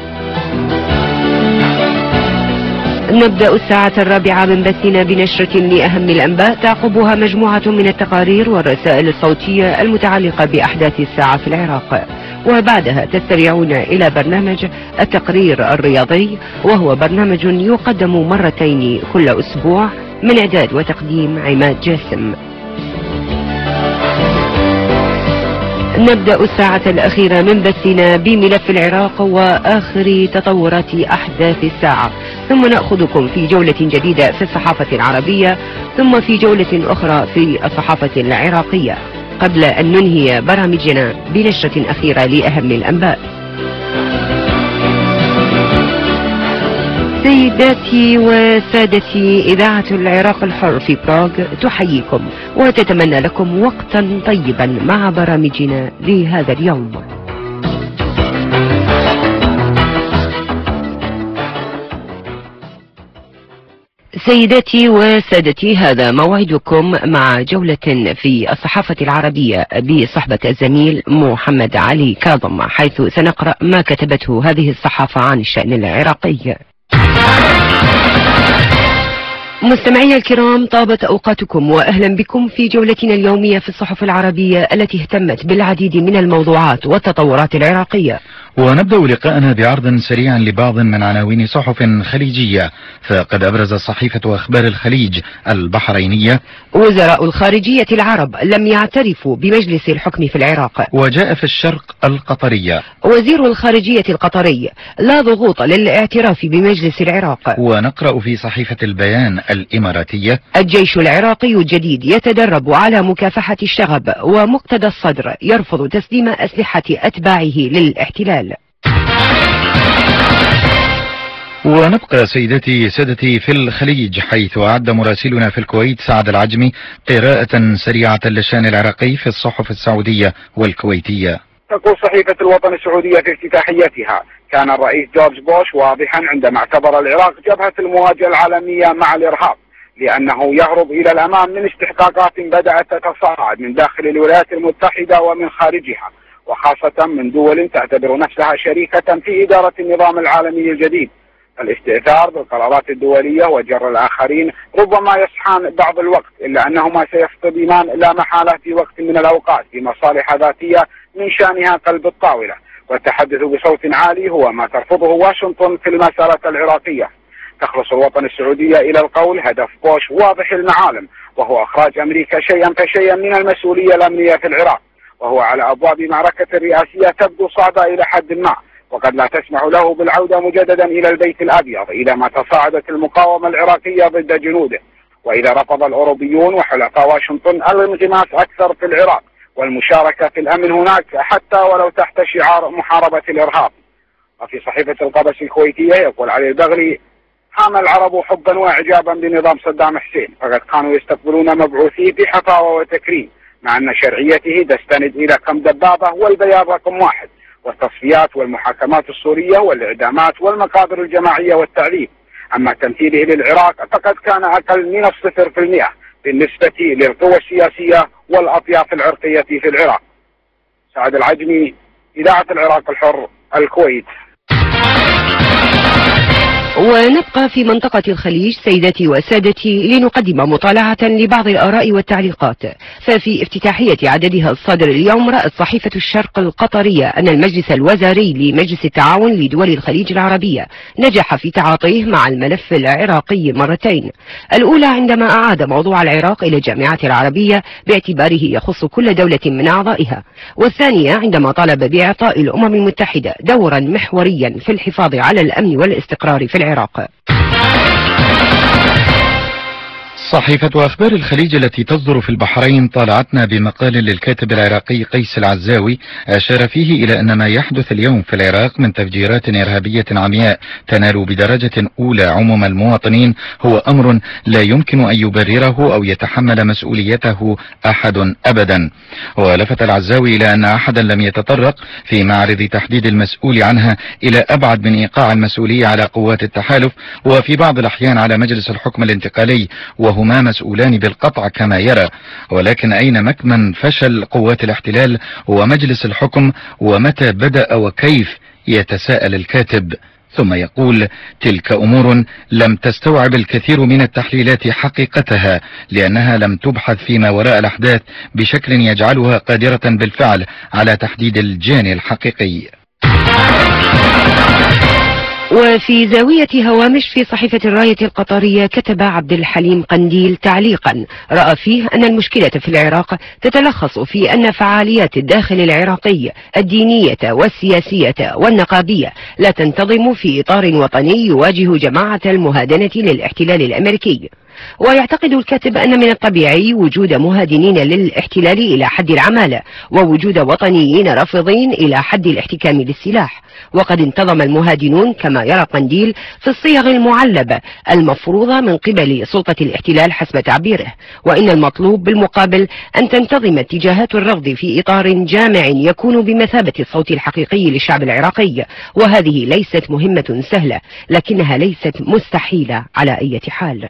نبدأ الساعة الرابعة من بثنا بنشرة لأهم الأنباء تعقبها مجموعة من التقارير والرسائل الصوتية المتعلقة بأحداث الساعة في العراق، وبعدها تستمعون إلى برنامج التقرير الرياضي، وهو برنامج يقدم مرتين كل أسبوع من إعداد وتقديم عماد جاسم. نبدأ الساعة الأخيرة من بثنا بملف العراق وآخر تطورات أحداث الساعة، ثم نأخذكم في جولة جديدة في الصحافة العربية، ثم في جولة أخرى في الصحافة العراقية، قبل أن ننهي برامجنا بنشرة أخيرة لأهم الأنباء. سيداتي وسادتي، إذاعة العراق الحر في براغ تحييكم وتتمنى لكم وقتا طيبا مع برامجنا لهذا اليوم. سيداتي وسادتي، هذا موعدكم مع جولة في الصحافة العربية بصحبة الزميل محمد علي كاظم، حيث سنقرأ ما كتبته هذه الصحافة عن الشأن العراقي. مستمعي الكرام، طابت أوقاتكم وأهلا بكم في جولتنا اليومية في الصحف العربية التي اهتمت بالعديد من الموضوعات والتطورات العراقية. ونبدأ لقاءنا بعرض سريع لبعض من عناوين صحف خليجية، فقد أبرز صحيفة أخبار الخليج البحرينية: وزراء الخارجية العرب لم يعترفوا بمجلس الحكم في العراق. وجاء في الشرق القطرية: وزير الخارجية القطري: لا ضغوط للاعتراف بمجلس العراق. ونقرأ في صحيفة البيان الإماراتية: الجيش العراقي الجديد يتدرب على مكافحة الشغب، ومقتدى الصدر يرفض تسليم أسلحة أتباعه للاحتلال. ونبقى سيدتي سادتي في الخليج، حيث أعد مراسلنا في الكويت سعد العجمي قراءة سريعة للشأن العراقي في الصحف السعودية والكويتية. تقول صحيفة الوطن السعودية في افتتاحيتها: كان الرئيس جورج بوش واضحا عندما اعتبر العراق جبهة المواجهة العالمية مع الإرهاب، لأنه يهرب إلى الأمام من استحقاقات بدأت تتصاعد من داخل الولايات المتحدة ومن خارجها، وخاصة من دول تعتبر نفسها شريكة في إدارة النظام العالمي الجديد. الاستئثار بالقرارات الدولية وجر الآخرين ربما يصحان بعض الوقت، إلا أنهما سيصطدمان لا محالة في وقت من الأوقات بمصالح ذاتية من شأنها قلب الطاولة، والتحدث بصوت عالي هو ما ترفضه واشنطن في المسألة العراقية. تخلص الوطن السعودية إلى القول: هدف بوش واضح المعالم، وهو إخراج أمريكا شيئا فشيئا من المسؤولية الأمنية في العراق، وهو على أبواب معركة رئاسية تبدو صعبة إلى حد ما، وقد لا تسمح له بالعودة مجددا إلى البيت الأبيض إذا ما تصاعدت المقاومة العراقية ضد جنوده، وإذا رفض الأوروبيون وحلفاء واشنطن الانغماس أكثر في العراق والمشاركة في الأمن هناك حتى ولو تحت شعار محاربة الإرهاب. وفي صحيفة القبس الكويتية يقول علي البغلي: حام العرب حبا واعجابا بنظام صدام حسين، فقد كانوا يستقبلون مبعوثيه بحفاوة وتكريم، مع أن شرعيته تستند إلى كم دبابة والبيان رقم واحد، والتصفيات والمحاكمات السورية والإعدامات والمقابر الجماعية والتعذيب. أما تمثيله للعراق فقد كان أقل من الصفر في المئة بالنسبة للقوى السياسية والأطياف العرقية في العراق. سعد العجمي، إذاعة العراق الحر، الكويت. ونبقى في منطقة الخليج سيدتي وسادتي لنقدم مطالعة لبعض الآراء والتعليقات. ففي افتتاحية عددها الصادر اليوم رأت صحيفة الشرق القطرية أن المجلس الوزاري لمجلس التعاون لدول الخليج العربية نجح في تعاطيه مع الملف العراقي مرتين، الأولى عندما أعاد موضوع العراق إلى الجامعة العربية باعتباره يخص كل دولة من أعضائها، والثانية عندما طالب بإعطاء الأمم المتحدة دورا محوريا في الحفاظ على الأمن والاستقرار في العراق. صحيفة أخبار الخليج التي تصدر في البحرين طالعتنا بمقال للكاتب العراقي قيس العزاوي أشار فيه إلى أن ما يحدث اليوم في العراق من تفجيرات إرهابية عمياء تنال بدرجة أولى عموم المواطنين هو أمر لا يمكن أن يبرره أو يتحمل مسؤوليته أحد أبدا. ولفت العزاوي إلى أن أحدا لم يتطرق في معرض تحديد المسؤول عنها إلى أبعد من إيقاع المسؤولية على قوات التحالف، وفي بعض الأحيان على مجلس الحكم الانتقالي، وهو هما مسؤولان بالقطع كما يرى. ولكن أين مكمن فشل قوات الاحتلال ومجلس الحكم، ومتى بدأ وكيف؟ يتساءل الكاتب، ثم يقول: تلك أمور لم تستوعب الكثير من التحليلات حقيقتها، لأنها لم تبحث فيما وراء الأحداث بشكل يجعلها قادرة بالفعل على تحديد الجاني الحقيقي. وفي زاوية هوامش في صحيفة الراية القطرية كتب عبد الحليم قنديل تعليقا رأى فيه أن المشكلة في العراق تتلخص في أن فعاليات الداخل العراقي الدينية والسياسية والنقابية لا تنتظم في إطار وطني يواجه جماعة المهادنة للاحتلال الأمريكي. ويعتقد الكاتب أن من الطبيعي وجود مهادنين للاحتلال إلى حد العمالة، ووجود وطنيين رافضين إلى حد الاحتكام للسلاح، وقد انتظم المهادنون كما يرى قنديل في الصيغ المعلبة المفروضة من قبل سلطة الاحتلال حسب تعبيره، وإن المطلوب بالمقابل أن تنتظم اتجاهات الرفض في إطار جامع يكون بمثابة الصوت الحقيقي للشعب العراقي، وهذه ليست مهمة سهلة لكنها ليست مستحيلة على أي حال.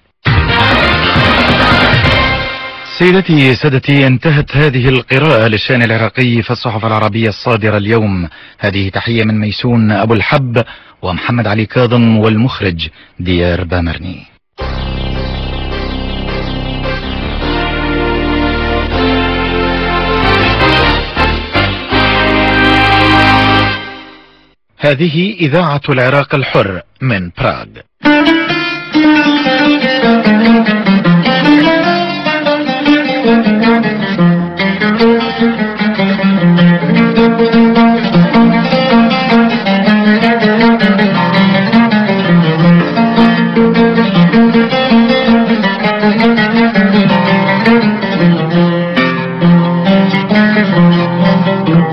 سيدتي سادتي، انتهت هذه القراءة للشأن العراقي في الصحف العربية الصادرة اليوم. هذه تحية من ميسون أبو الحب ومحمد علي كاظم والمخرج ديار بامرني. هذه إذاعة العراق الحر من براغ.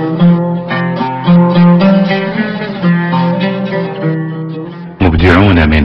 مبدعون من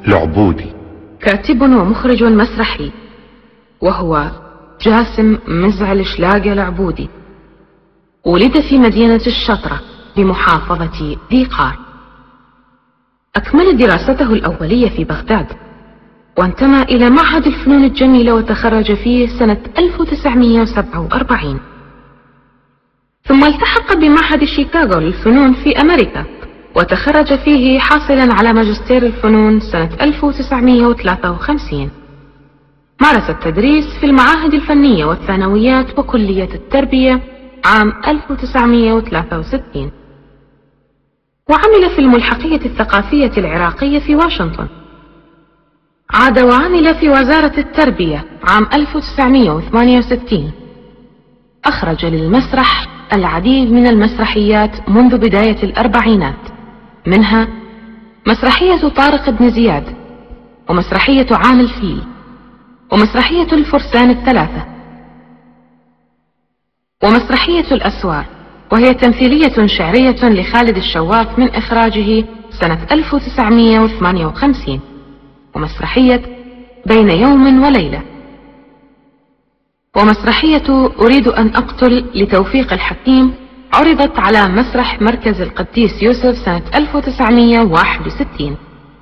العبودي. كاتب ومخرج مسرحي، وهو جاسم مزعل شلاقة العبودي. ولد في مدينة الشطرة بمحافظة ذي قار. أكمل دراسته الأولية في بغداد، وانتمى إلى معهد الفنون الجميلة وتخرج فيه سنة ألف وتسعمئة وسبعة وأربعين. ثم التحق بمعهد شيكاغو للفنون في أمريكا، وتخرج فيه حاصلا على ماجستير الفنون سنة ألف وتسعمئة وثلاثة وخمسين. مارس التدريس في المعاهد الفنية والثانويات وكلية التربية عام ألف وتسعمئة وثلاثة وستين، وعمل في الملحقية الثقافية العراقية في واشنطن. عاد وعمل في وزارة التربية عام ألف وتسعمئة وثمانية وستين. أخرج للمسرح العديد من المسرحيات منذ بداية الأربعينات، منها مسرحية طارق بن زياد، ومسرحية عام الفيل، ومسرحية الفرسان الثلاثة، ومسرحية الأسوار، وهي تمثيلية شعرية لخالد الشواف من إخراجه سنة ألف وتسعمئة وثمانية وخمسين، ومسرحية بين يوم وليلة، ومسرحية أريد أن أقتل لتوفيق الحكيم عرضت على مسرح مركز القديس يوسف سنة ألف وتسعمئة وواحد وستين.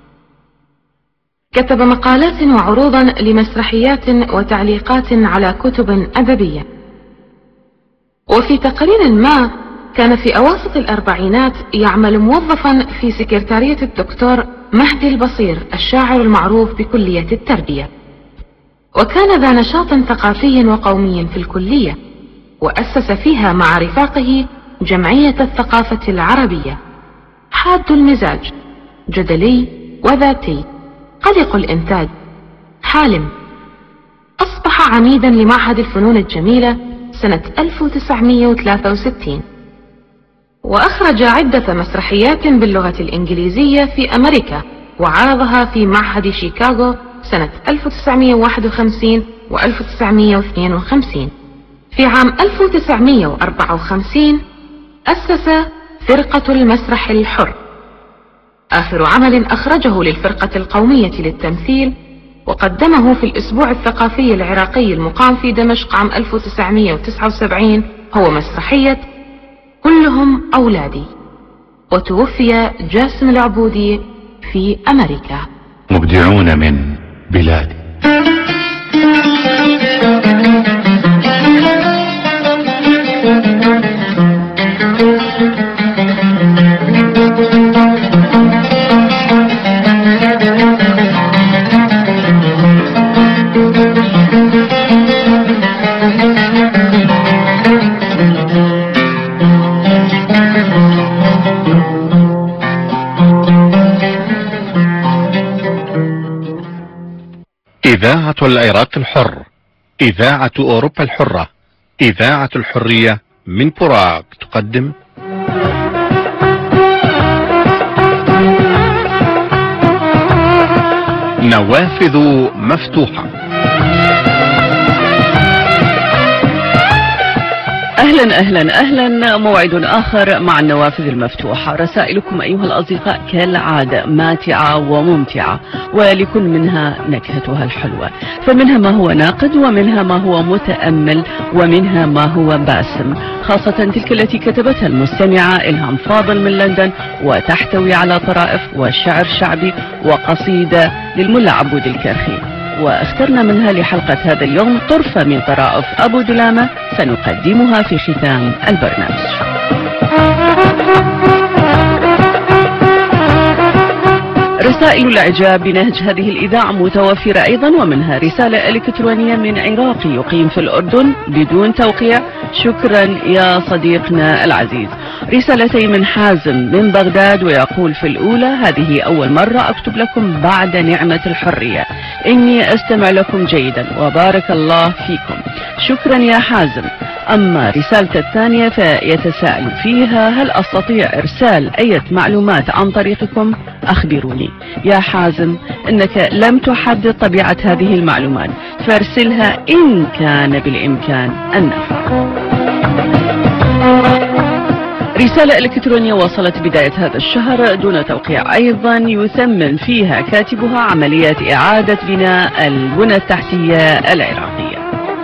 كتب مقالات وعروضا لمسرحيات وتعليقات على كتب أدبية. وفي تقرير ما كان في أواسط الأربعينات يعمل موظفا في سكرتارية الدكتور مهدي البصير الشاعر المعروف بكلية التربية، وكان ذا نشاط ثقافي وقومي في الكلية، وأسس فيها مع رفاقه جمعية الثقافة العربية. حاد المزاج، جدلي وذاتي، قلق الإنتاج، حالم. أصبح عميدا لمعهد الفنون الجميلة سنة ألف وتسعمئة وثلاثة وستين، وأخرج عدة مسرحيات باللغة الإنجليزية في أمريكا، وعرضها في معهد شيكاغو سنة ألف وتسعمئة وواحد وخمسين و ألف وتسعمئة واثنين وخمسين. في عام ألف وتسعمئة وأربعة وخمسين أسس فرقة المسرح الحر، آخر عمل أخرجه للفرقة القومية للتمثيل، وقدمه في الأسبوع الثقافي العراقي المقام في دمشق عام ألف وتسعمئة وتسعة وسبعين، هو مسرحية كلهم أولادي. وتوفي جاسم العبودي في أمريكا. مبدعون من بلادي. إذاعة العراق الحر، إذاعة أوروبا الحرة، إذاعة الحرية من براغ تقدم نوافذ مفتوحة. أهلا أهلا أهلا، موعد آخر مع النوافذ المفتوحة. رسائلكم أيها الأصدقاء كالعادة ماتعة وممتعة، ولكل منها نكهتها الحلوة، فمنها ما هو ناقد، ومنها ما هو متأمل، ومنها ما هو باسم، خاصة تلك التي كتبتها المستمعة إلهام فاضل من لندن، وتحتوي على طرائف وشعر شعبي وقصيدة للملا عبود الكرخي. واخترنا منها لحلقة هذا اليوم طرفة من طرائف أبو دلامة سنقدمها في ختام البرنامج. رسائل الإعجاب بنهج هذه الإذاعة متوفرة أيضا، ومنها رسالة إلكترونية من عراقي يقيم في الأردن بدون توقيع، شكرا يا صديقنا العزيز. رسالتين من حازم من بغداد، ويقول في الأولى: هذه أول مرة أكتب لكم بعد نعمة الحرية، إني أستمع لكم جيدا وبارك الله فيكم. شكرا يا حازم. أما رسالة الثانية فيتساءل فيها: هل أستطيع إرسال أي معلومات عن طريقكم؟ أخبروني. يا حازم، إنك لم تحدد طبيعة هذه المعلومات، فارسلها إن كان بالإمكان النفع. رسالة إلكترونية وصلت بداية هذا الشهر دون توقيع أيضا يثمن فيها كاتبها عمليات إعادة بناء البنى التحتية العراقية.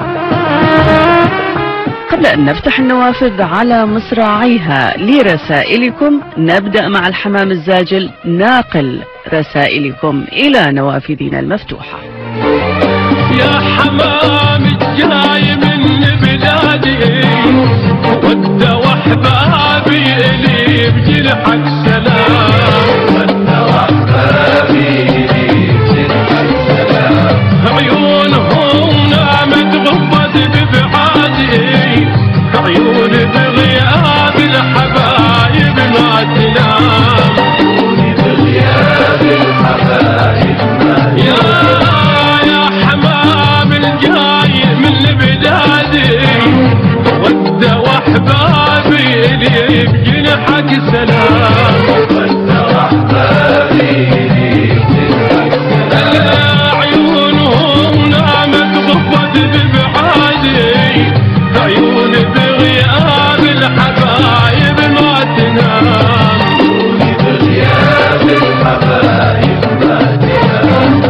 قبل أن نفتح النوافذ على مصراعيها لرسائلكم، نبدأ مع الحمام الزاجل ناقل رسائلكم إلى نوافذنا المفتوحة. يا حمام الجاي من بلادي ود واحبابي لي بجرحك سلام، ود واحبابي لي بجرحك سلام، عيونهم نامت غضت ببعادي، عيون بغياب الحبايب ما تنام، عيوني بغياب الحبايب ما تنام. يا حمام الجاي من بلادي ود واحبابي لي بجنحك سلام، ود واحبابي لي بجنحك سلام، عيونهم نامت غفت ببعادي، عيون بغياب الحبايب ما تنام، عيوني بغياب الحبايب ما تنام.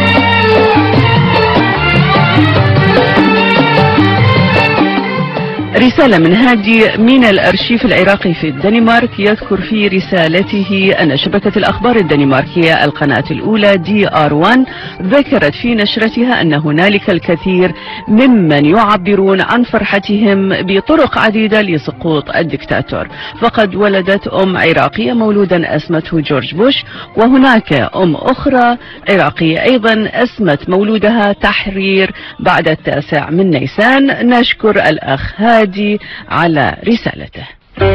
رسالة من هادي من الأرشيف العراقي في الدنمارك، يذكر في رسالته أن شبكة الأخبار الدنماركية القناة الأولى دي آر واحد ذكرت في نشرتها أن هنالك الكثير ممن يعبرون عن فرحتهم بطرق عديدة لسقوط الدكتاتور، فقد ولدت أم عراقية مولودا أسمته جورج بوش، وهناك أم أخرى عراقية أيضا أسمت مولودها تحرير بعد التاسع من نيسان. نشكر الأخ هادي على رسالته.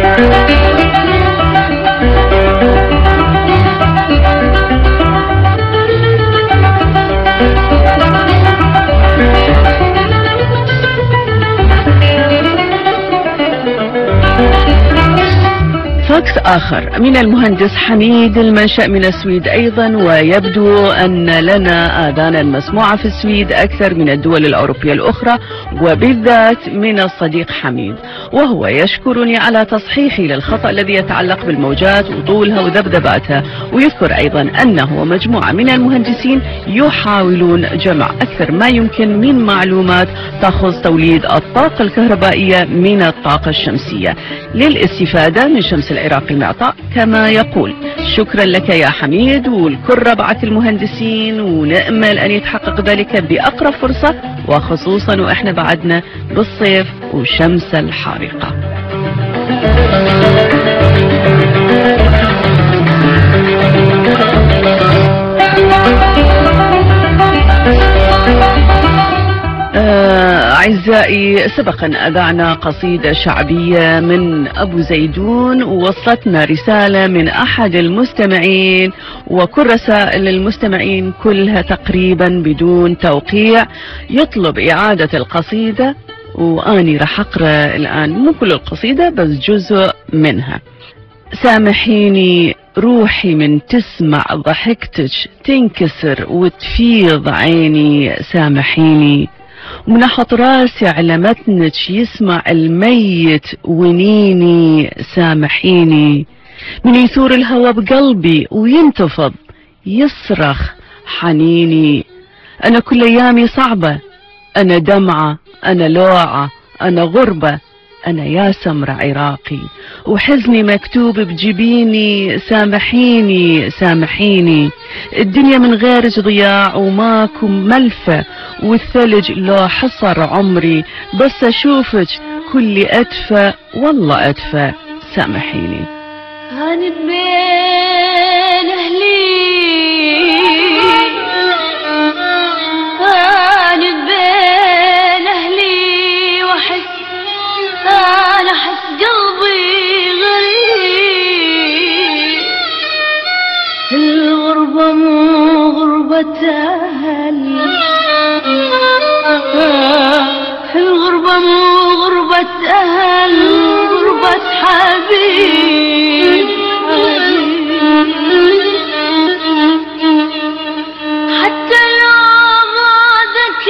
فاكس آخر من المهندس حميد المنشأ من السويد أيضا، ويبدو أن لنا آذانا مسموعة في السويد أكثر من الدول الأوروبية الأخرى، وبالذات من الصديق حميد، وهو يشكرني على تصحيحي للخطأ الذي يتعلق بالموجات وطولها وذبذباتها، ويذكر أيضا أنه ومجموعة من المهندسين يحاولون جمع أكثر ما يمكن من معلومات تخص توليد الطاقة الكهربائية من الطاقة الشمسية للاستفادة من شمس العراق المعطاء كما يقول. شكرا لك يا حميد ولكل ربعة المهندسين، ونأمل أن يتحقق ذلك بأقرب فرصة، وخصوصا وإحنا بعدنا بالصيف وشمس الحارقة. أعزائي، سبقا أذعنا قصيدة شعبية من أبو زيدون، ووصلتنا رسالة من أحد المستمعين، وكل رسائل المستمعين كلها تقريبا بدون توقيع، يطلب إعادة القصيدة، وأني رح أقرأ الآن مو كل القصيدة بس جزء منها. سامحيني روحي من تسمع ضحكتك تنكسر وتفيض عيني، سامحيني ومن احط راسي على متنك يسمع الميت ونيني، سامحيني من يثور الهوى بقلبي وينتفض يصرخ حنيني. انا كل ايامي صعبة، انا دمعة، انا لوعة، انا غربة، انا يا سمر عراقي وحزني مكتوب بجبيني، سامحيني سامحيني. الدنيا من غيرك ضياع وماكو ملفة، والثلج لو حصر عمري، بس اشوفك كل ادفى والله ادفى، سامحيني. هانت بين اهلي، هانت بين اهلي، واحس انا احس قلبي غريب، الغربة مو غربة اهل، الغربة مو غربة اهل، غربة حبيب، حتى لو بعدك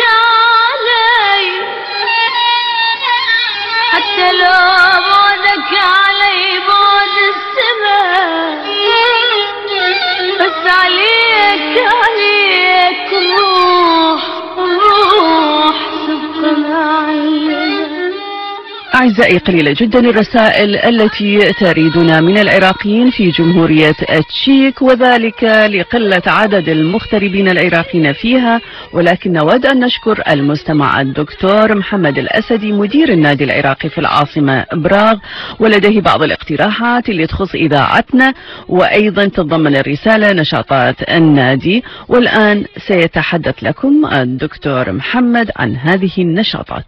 علي، حتى لو بعدك علي أعزائي قليلة جدا الرسائل التي تريدنا من العراقيين في جمهورية التشيك، وذلك لقلة عدد المغتربين العراقيين فيها، ولكن نود أن نشكر المستمع الدكتور محمد الأسدي مدير النادي العراقي في العاصمة براغ، ولديه بعض الاقتراحات اللي تخص إذاعتنا، وأيضا تتضمن الرسالة نشاطات النادي. والآن سيتحدث لكم الدكتور محمد عن هذه النشاطات.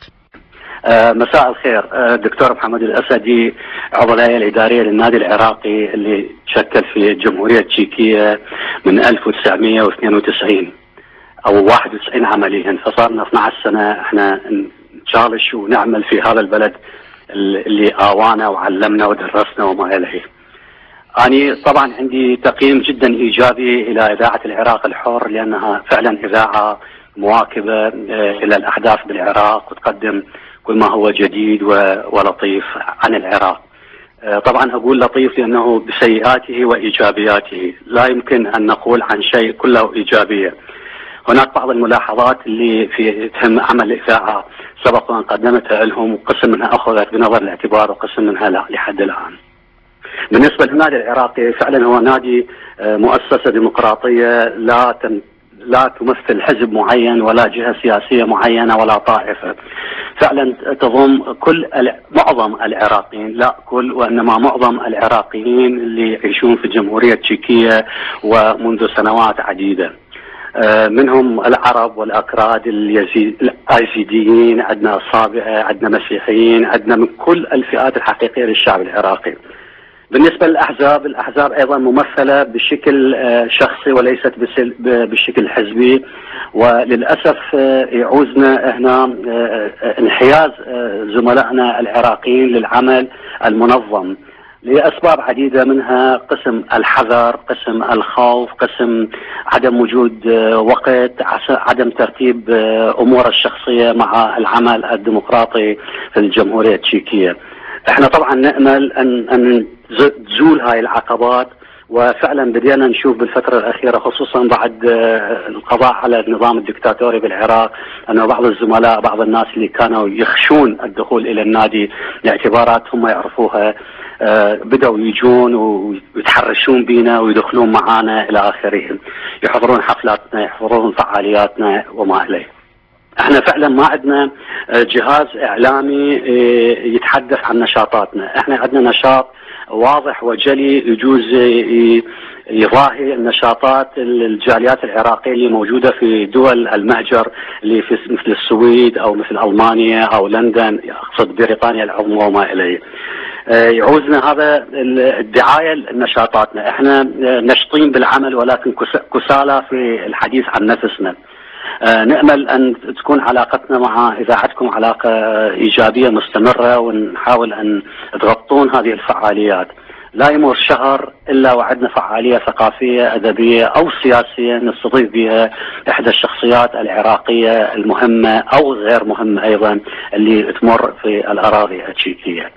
آه مساء الخير. آه دكتور محمد الأسدي، عضو الهيئة الإدارية للنادي العراقي اللي تشكل في الجمهورية التشيكية من ألف وتسعمئة واثنين وتسعين أو واحد وتسعين عمليا، فصارنا اثني عشر سنة احنا نشالش ونعمل في هذا البلد اللي آوانا وعلمنا ودرسنا وما إليه. أنا طبعا عندي تقييم جدا إيجابي إلى إذاعة العراق الحر، لأنها فعلا إذاعة مواكبة إلى الأحداث بالعراق وتقدم كل ما هو جديد ولطيف عن العراق. طبعا أقول لطيف لأنه بسيئاته وإيجابياته، لا يمكن أن نقول عن شيء كله إيجابية. هناك بعض الملاحظات اللي في تهم عمل الإذاعة سبق أن قدمتها لهم، وقسم منها أخذت بنظر الاعتبار وقسم منها لا لحد الآن. بالنسبة للنادي العراقي فعلا هو نادي مؤسسة ديمقراطية لا تم لا تمثل حزب معين ولا جهة سياسية معينة ولا طائفة، فعلا تضم كل معظم العراقيين، لا كل وإنما معظم العراقيين اللي يعيشون في الجمهورية التشيكية ومنذ سنوات عديدة، منهم العرب والأكراد الأيزيديين، عندنا الصابئة، عندنا مسيحيين، عندنا من كل الفئات الحقيقية للشعب العراقي. بالنسبة للأحزاب، الأحزاب أيضا ممثلة بشكل شخصي وليست بشكل حزبي، وللأسف يعوزنا هنا انحياز زملائنا العراقيين للعمل المنظم لأسباب عديدة، منها قسم الحذر، قسم الخوف، قسم عدم وجود وقت، عدم ترتيب أمور الشخصية مع العمل الديمقراطي في الجمهورية التشيكية. احنا طبعا نأمل ان ان تزول هاي العقبات، وفعلا بدينا نشوف بالفترة الأخيرة خصوصا بعد القضاء على النظام الدكتاتوري بالعراق أنه بعض الزملاء بعض الناس اللي كانوا يخشون الدخول إلى النادي لاعتبارات هم يعرفوها بدأوا يجون ويتحرشون بينا ويدخلون معانا إلى آخره، يحضرون حفلاتنا، يحضرون فعالياتنا وما إليه. احنا فعلا ما عندنا جهاز اعلامي يتحدث عن نشاطاتنا، احنا عندنا نشاط واضح وجلي يجوز يضاهي النشاطات الجاليات العراقية اللي موجودة في دول المهجر اللي في مثل السويد او مثل المانيا او لندن، اقصد بريطانيا العظمى وما اليه. يعوزنا هذا الدعاية لنشاطاتنا، احنا نشطين بالعمل ولكن كسالى في الحديث عن نفسنا. آه نأمل أن تكون علاقتنا مع إذاعتكم علاقة إيجابية مستمرة، ونحاول أن تغطون هذه الفعاليات. لا يمر شهر إلا وعدنا فعالية ثقافية أدبية أو سياسية نستضيف بها إحدى الشخصيات العراقية المهمة أو غير مهمة أيضا اللي تمر في الأراضي التشيكية.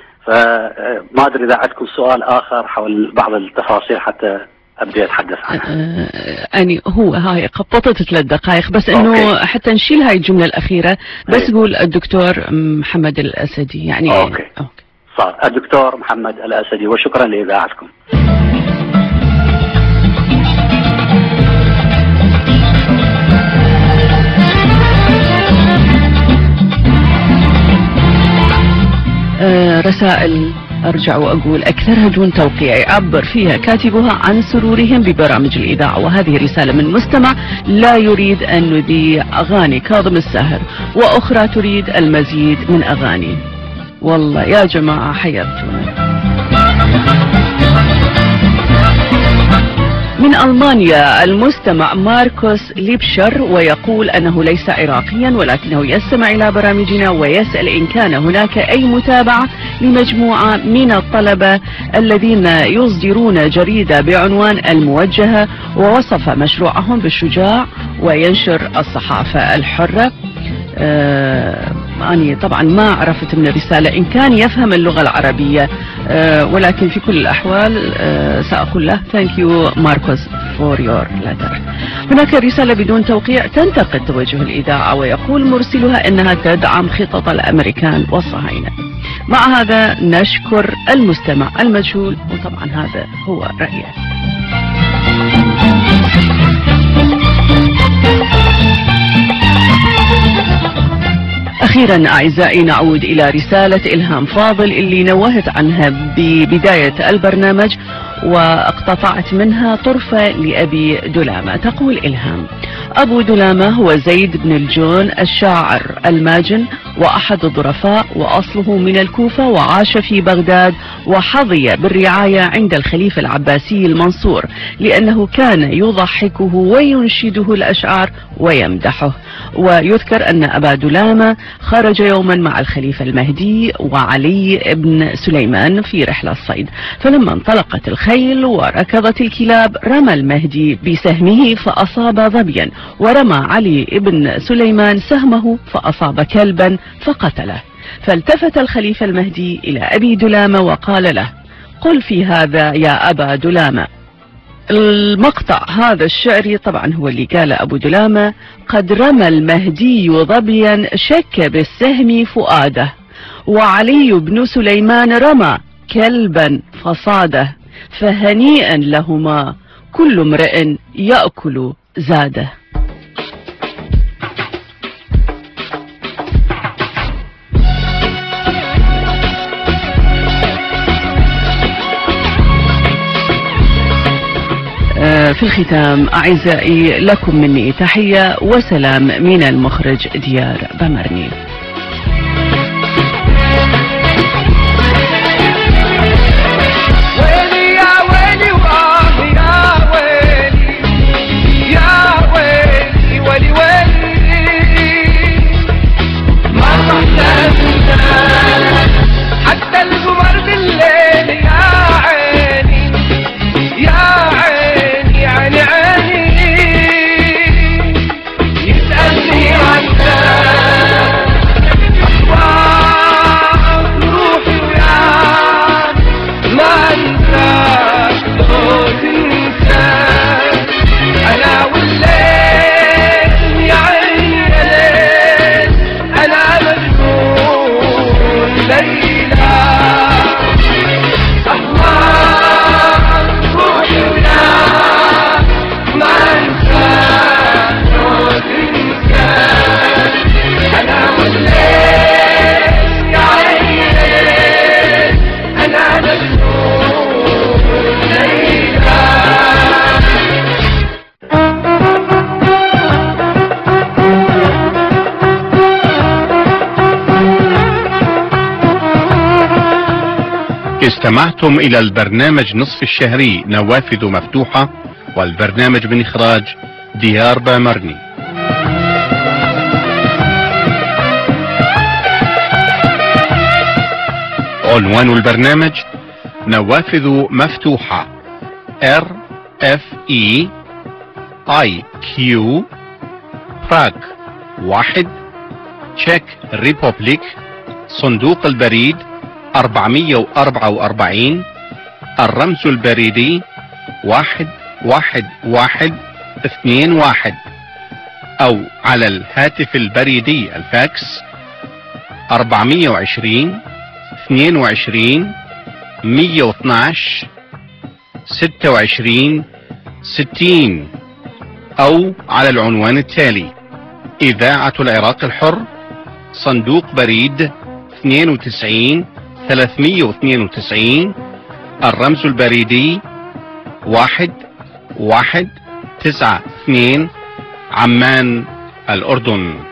فما أدري إذا عندكم سؤال آخر حول بعض التفاصيل حتى أبدي أتحدث عنها. يعني هو هاي قبضت ثلاث دقائق بس إنه حتى نشيل هاي الجملة الأخيرة بس قول الدكتور محمد الأسدي يعني. أوكي. أوكي. صار الدكتور محمد الأسدي، وشكرا لإذاعتكم. آه رسائل أرجع وأقول أكثرها دون توقيع، يعبر فيها كاتبها عن سرورهم ببرامج الإذاعة، وهذه رسالة من مستمع لا يريد أن نذيع أغاني كاظم الساهر، وأخرى تريد المزيد من أغاني. والله يا جماعة حيرتونا. من ألمانيا المستمع ماركوس ليبشر، ويقول أنه ليس عراقيا ولكنه يستمع إلى برامجنا ويسأل إن كان هناك أي متابعة لمجموعة من الطلبة الذين يصدرون جريدة بعنوان الموجهة، ووصف مشروعهم بالشجاع وينشر الصحافة الحرة. آه أنا طبعا ما عرفت من الرسالة إن كان يفهم اللغة العربية، آه ولكن في كل الأحوال آه سأقول له thank you Marcos for your letter. هناك رسالة بدون توقيع تنتقد توجه الإذاعة، ويقول مرسلها إنها تدعم خطط الأمريكان والصهاينة. مع هذا نشكر المستمع المجهول، وطبعا هذا هو رأيه. أخيرا أعزائي نعود إلى رسالة إلهام فاضل اللي نوهت عنها ببداية البرنامج واقتطعت منها طرفة لأبي دلامة. تقول إلهام: أبو دلامة هو زيد بن الجون الشاعر الماجن وأحد الظرفاء، وأصله من الكوفة وعاش في بغداد، وحظي بالرعاية عند الخليفة العباسي المنصور لأنه كان يضحكه وينشده الأشعار ويمدحه. ويذكر أن أبا دلامة خرج يوما مع الخليفة المهدي وعلي بن سليمان في رحلة الصيد، فلما انطلقت الخيل وركضت الكلاب رمى المهدي بسهمه فأصاب ظبيا، ورمى علي بن سليمان سهمه فأصاب كلبا فقتله. فالتفت الخليفة المهدي إلى أبي دلامة وقال له: قل في هذا يا أبا دلامة. المقطع هذا الشعري طبعا هو اللي قال أبو دلامة: قد رمى المهدي ظبيا شك بالسهم فؤاده، وعلي بن سليمان رمى كلبا فصاده، فهنيئا لهما كل امرئ يأكل زاده. في الختام أعزائي لكم مني تحية وسلام من المخرج ديار بامرني. استمعتم إلى البرنامج نصف الشهري نوافذ مفتوحة، والبرنامج من إخراج ديار بامرني. عنوان البرنامج: نوافذ مفتوحة R F E I Q براغ واحد تشيك ريبوبليك، صندوق البريد أربعمية وأربعة وأربعين، الرمز البريدي واحد واحد واحد اثنين واحد، أو على الهاتف البريدي الفاكس أربعمية وعشرين اثنين وعشرين مية واثناش ستة وعشرين ستين، أو على العنوان التالي: إذاعة العراق الحر، صندوق بريد اثنين وتسعين ثلاثمية واثنين وتسعين، الرمز البريدي واحد واحد تسعة اثنين، عمان الأردن.